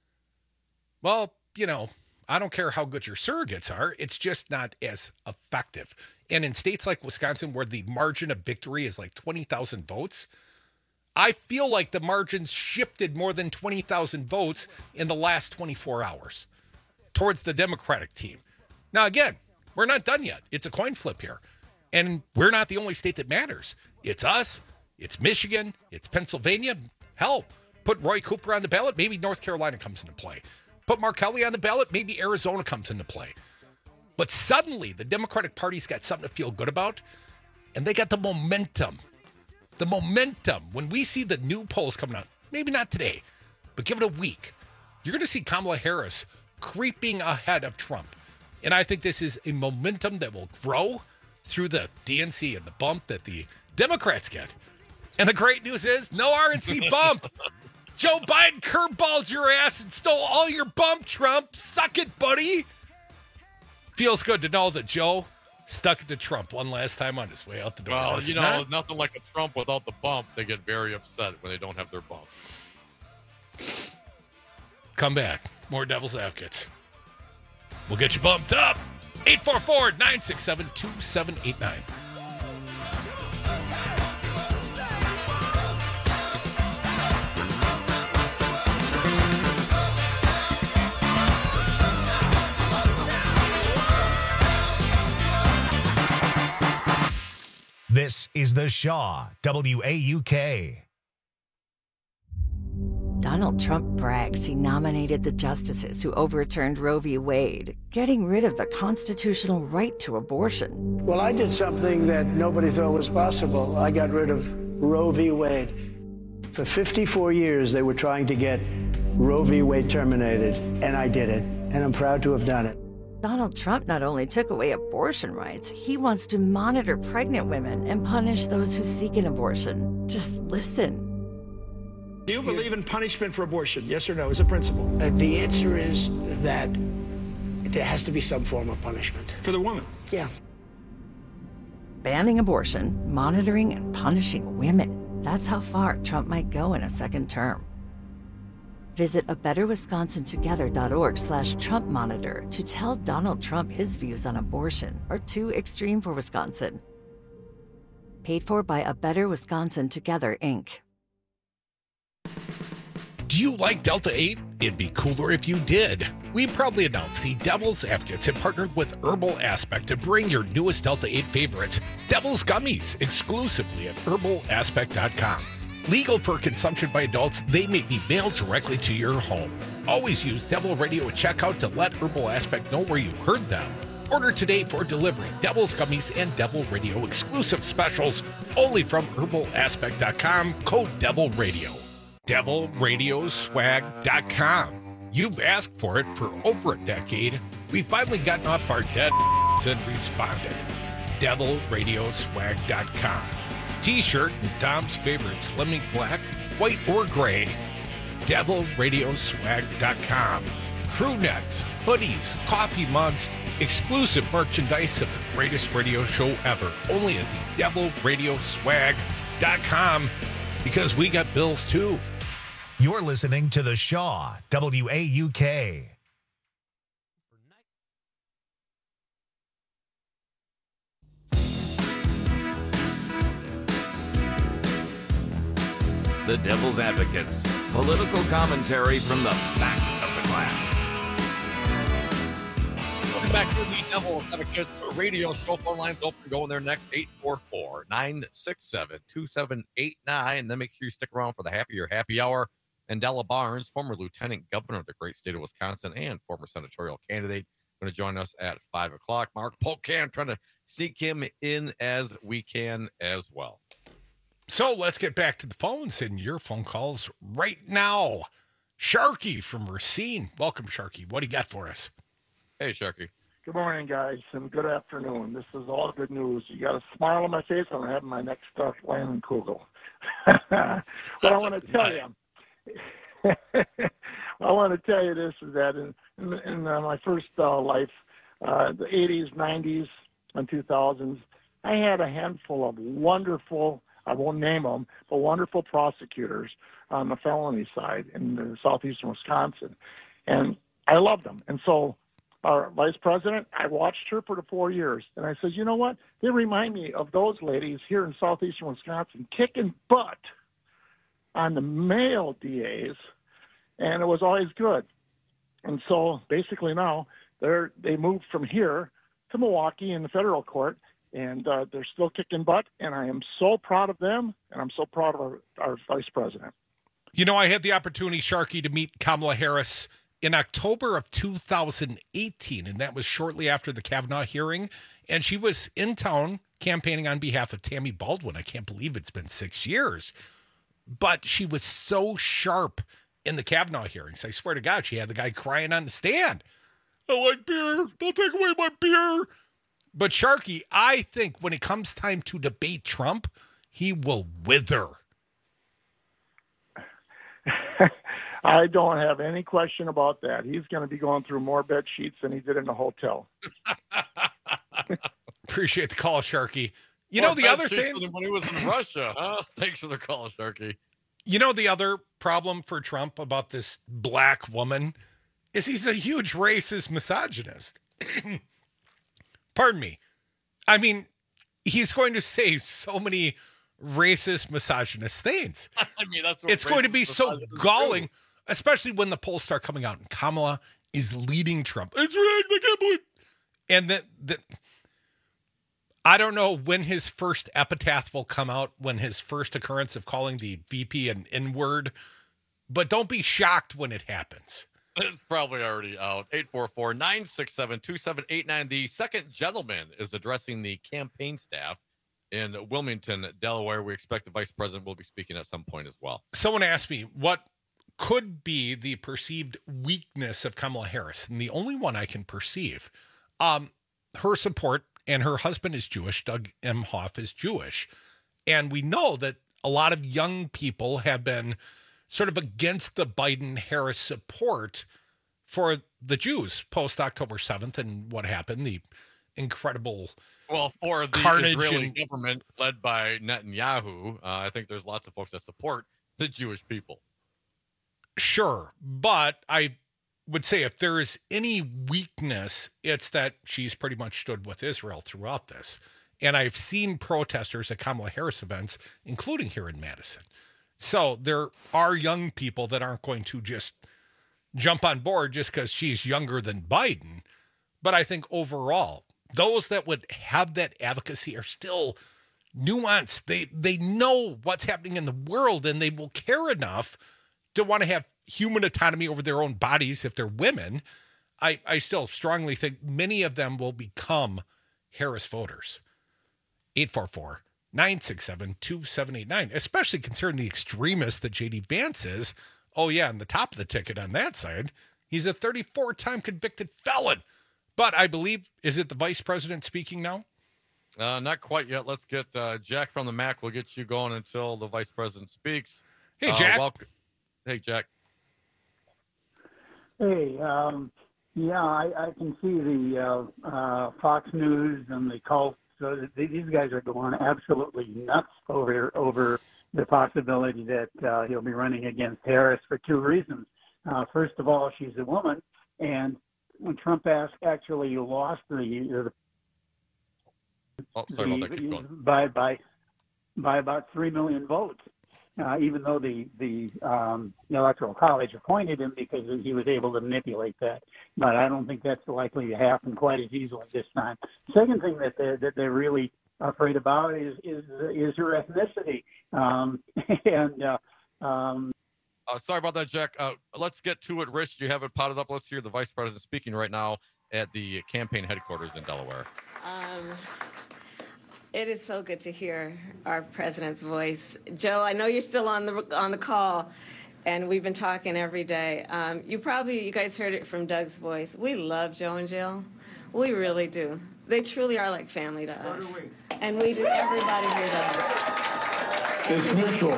well, you know, I don't care how good your surrogates are. It's just not as effective. And in states like Wisconsin, where the margin of victory is like twenty thousand votes, I feel like the margins shifted more than twenty thousand votes in the last twenty-four hours towards the Democratic team. Now, again, we're not done yet. It's a coin flip here. And we're not the only state that matters. It's us. It's Michigan. It's Pennsylvania. Hell, put Roy Cooper on the ballot. Maybe North Carolina comes into play. Put Mark Kelly on the ballot. Maybe Arizona comes into play. But suddenly, the Democratic Party's got something to feel good about. And they got the momentum. The momentum. When we see the new polls coming out, maybe not today, but give it a week, you're going to see Kamala Harris creeping ahead of Trump. And I think this is a momentum that will grow through the D N C and the bump that the Democrats get. And the great news is no R N C bump. Joe Biden curveballed your ass and stole all your bump, Trump. Suck it, buddy. Feels good to know that Joe stuck it to Trump one last time on his way out the door. Well, doesn't you know, it? nothing like a Trump without the bump. They get very upset when they don't have their bumps. Come back. More Devil's Advocates. We'll get you bumped up. eight four four, nine six seven, two seven eight nine. This is The Shaw, W A U K. Donald Trump brags he nominated the justices who overturned Roe v. Wade, getting rid of the constitutional right to abortion. Well, I did something that nobody thought was possible. I got rid of Roe v. Wade. For fifty-four years, they were trying to get Roe v. Wade terminated, and I did it, and I'm proud to have done it. Donald Trump not only took away abortion rights, he wants to monitor pregnant women and punish those who seek an abortion. Just listen. Do you believe in punishment for abortion? Yes or no, as a principle? Uh, the answer is that there has to be some form of punishment. For the woman? Yeah. Banning abortion, monitoring and punishing women. That's how far Trump might go in a second term. Visit a better wisconsin together dot org slash Trump monitor to tell Donald Trump his views on abortion are too extreme for Wisconsin. Paid for by A Better Wisconsin Together, Incorporated. Do you like Delta eight? It'd be cooler if you did. We proudly announced the Devil's Advocates have partnered with Herbal Aspect to bring your newest Delta eight favorites, Devil's Gummies, exclusively at herbal aspect dot com. Legal for consumption by adults, they may be mailed directly to your home. Always use Devil Radio at checkout to let Herbal Aspect know where you heard them. Order today for delivery. Devil's Gummies and Devil Radio exclusive specials only from herbal aspect dot com, code Devil Radio. devil radio swag dot com. You've asked for it for over a decade. We've finally gotten off our dead and responded. devil radio swag dot com. T-shirt and Dom's favorite Slimming Black, white or gray. devil radio swag dot com. Crew necks, hoodies, coffee mugs, exclusive merchandise of the greatest radio show ever. Only at the devil radio swag dot com, because we got bills too. You're listening to The Shaw, W A U K. The Devil's Advocates. Political commentary from the back of the glass. Welcome back to the Devil's Advocates radio show. Phone lines open. Go in there next, eight four four, nine six seven, two seven eight nine. Then make sure you stick around for the Happy Your Happy Hour. And Della Barnes, former lieutenant governor of the great state of Wisconsin and former senatorial candidate, going to join us at five o'clock. Mark Pocan trying to sneak him in as we can as well. So let's get back to the phones and your phone calls right now. Sharky from Racine. Welcome, Sharky. What do you got for us? Hey, Sharky. Good morning, guys, and good afternoon. This is all good news. You got a smile on my face. I'm having my next stuff, Landon Kugel. But I want to tell you, I want to tell you this, is that in, in, in uh, my first uh, life, uh, the eighties, nineties, and two thousands, I had a handful of wonderful, I won't name them, but wonderful prosecutors on the felony side in the southeastern Wisconsin. And I loved them. And so our vice president, I watched her for the four years. And I said, you know what? They remind me of those ladies here in southeastern Wisconsin kicking butt on the male D As, and it was always good. And so basically now they're they moved from here to Milwaukee in the federal court, and uh, they're still kicking butt, and I am so proud of them, and I'm so proud of our, our vice president. You know, I had the opportunity, Sharky, to meet Kamala Harris in October of two thousand eighteen, and that was shortly after the Kavanaugh hearing, and she was in town campaigning on behalf of Tammy Baldwin. I can't believe it's been six years. But she was so sharp in the Kavanaugh hearings. I swear to God, she had the guy crying on the stand. I like beer. Don't take away my beer. But Sharky, I think when it comes time to debate Trump, he will wither. I don't have any question about that. He's going to be going through more bed sheets than he did in the hotel. Appreciate the call, Sharky. You Well, know, the bad other sheets thing... for them when he was in Russia, huh? Thanks for the call, Sharky. You know, the other problem for Trump about this black woman is he's a huge racist misogynist. Pardon me. I mean, he's going to say so many racist misogynist things. I mean, that's what It's going to racist be so misogynists galling, do. especially when the polls start coming out and Kamala is leading Trump. It's rigged. I can't believe. And that that I don't know when his first epitaph will come out, when his first occurrence of calling the V P an N-word, but don't be shocked when it happens. It's probably already out. eight four four, nine six seven, two seven eight nine. The second gentleman is addressing the campaign staff in Wilmington, Delaware. We expect the vice president will be speaking at some point as well. Someone asked me what could be the perceived weakness of Kamala Harris, and the only one I can perceive, um, her support, and her husband is Jewish. Doug Emhoff is Jewish. And we know that a lot of young people have been sort of against the Biden-Harris support for the Jews post-October seventh and what happened, the incredible Well, for the carnage Israeli and, government led by Netanyahu, uh, I think there's lots of folks that support the Jewish people. Sure, but I would say if there is any weakness, it's that she's pretty much stood with Israel throughout this. And I've seen protesters at Kamala Harris events, including here in Madison. So there are young people that aren't going to just jump on board just because she's younger than Biden. But I think overall, those that would have that advocacy are still nuanced. They they know what's happening in the world, and they will care enough to want to have human autonomy over their own bodies if they're women. I, I still strongly think many of them will become Harris voters. eight four four, nine six seven, two seven eight nine, especially considering the extremist that J D Vance is. Oh, yeah, on the top of the ticket on that side, he's a thirty-four time convicted felon. But I believe, is it the vice president speaking now? Uh, not quite yet. Let's get uh, Jack from the Mac. We'll get you going until the vice president speaks. Hey, Jack. Uh, welcome. Hey, Jack. Hey, um, yeah, I, I can see the uh, uh, Fox News and the cult. So these guys are going absolutely nuts over over the possibility that uh, he'll be running against Harris for two reasons. Uh, first of all, she's a woman, and when Trump asked, actually lost the, the, oh, sorry about that. Keep going. by by by about three million votes. Uh, even though the the um, Electoral College appointed him because he was able to manipulate that, but I don't think that's likely to happen quite as easily this time. Second thing that they're, that they're really afraid about is is is her ethnicity, um, and uh, um, Uh, sorry about that, Jack. Uh, let's get to it. Rich, you have it potted up. Let's hear the vice president speaking right now at the campaign headquarters in Delaware. Um, it is so good to hear our president's voice. Joe, I know you're still on the on the call, and we've been talking every day. Um, you probably, you guys heard it from Doug's voice. We love Joe and Jill. We really do. They truly are like family to us. So do we. And we do. Everybody here does. It's mutual.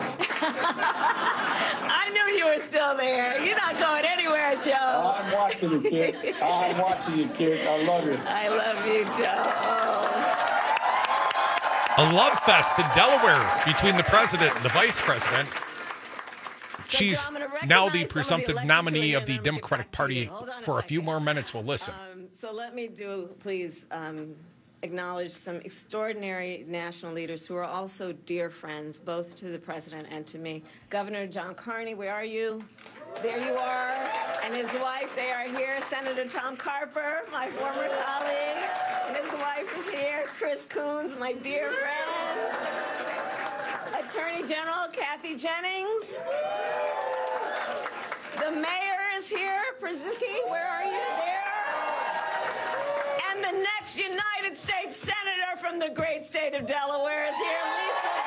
I knew you were still there. You're not going anywhere, Joe. Oh, I'm watching you, kid. I'm watching you, kid. I love you. I love you, Joe. Oh. A love fest in Delaware between the president and the vice president. So, She's Joe, now the the presumptive nominee of the Democratic Party. For a, a few more minutes, we'll listen. Um, so let me do, please, um, acknowledge some extraordinary national leaders who are also dear friends, both to the president and to me. Governor John Carney, where are you? There you are. And his wife, they are here. Senator Tom Carper, my former colleague, and his wife is here. Chris Coons, my dear friend. Attorney General Kathy Jennings. The mayor is here. Przicki, where are you? There. And the next United States Senator from the great state of Delaware is here, Lisa.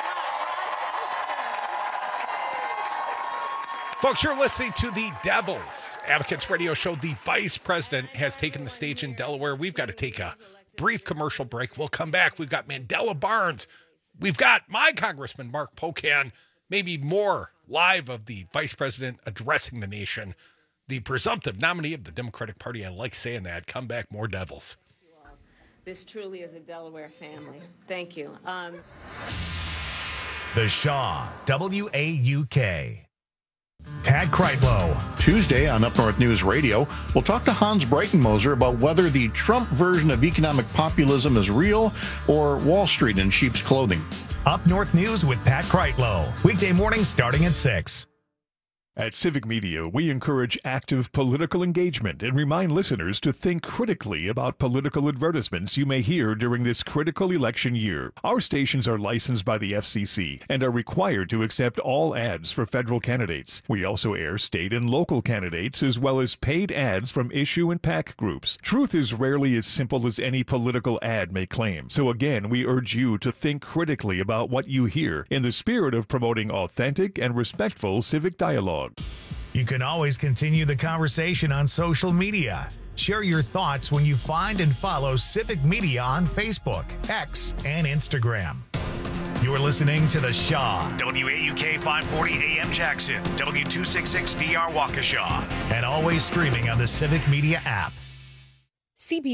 Folks, you're listening to the Devil's Advocates Radio Show. The vice president has taken the stage in Delaware. We've got to take a brief commercial break. We'll come back. We've got Mandela Barnes. We've got my Congressman, Mark Pocan, maybe more live of the vice president addressing the nation, the presumptive nominee of the Democratic Party. I like saying that. Come back, more Devils. This truly is a Delaware family. Thank you. Um... The Shaw, W A U K. Pat Kreitlow. Tuesday on Up North News Radio, we'll talk to Hans Breitenmoser about whether the Trump version of economic populism is real or Wall Street in sheep's clothing. Up North News with Pat Kreitlow. Weekday mornings starting at six. At Civic Media, we encourage active political engagement and remind listeners to think critically about political advertisements you may hear during this critical election year. Our stations are licensed by the F C C and are required to accept all ads for federal candidates. We also air state and local candidates as well as paid ads from issue and PAC groups. Truth is rarely as simple as any political ad may claim. So again, we urge you to think critically about what you hear in the spirit of promoting authentic and respectful civic dialogue. You can always continue the conversation on social media. Share your thoughts when you find and follow Civic Media on Facebook, X, and Instagram. You're listening to The Shaw, W A U K five forty A M Jackson, W two sixty-six D R Waukesha, and always streaming on the Civic Media app. C B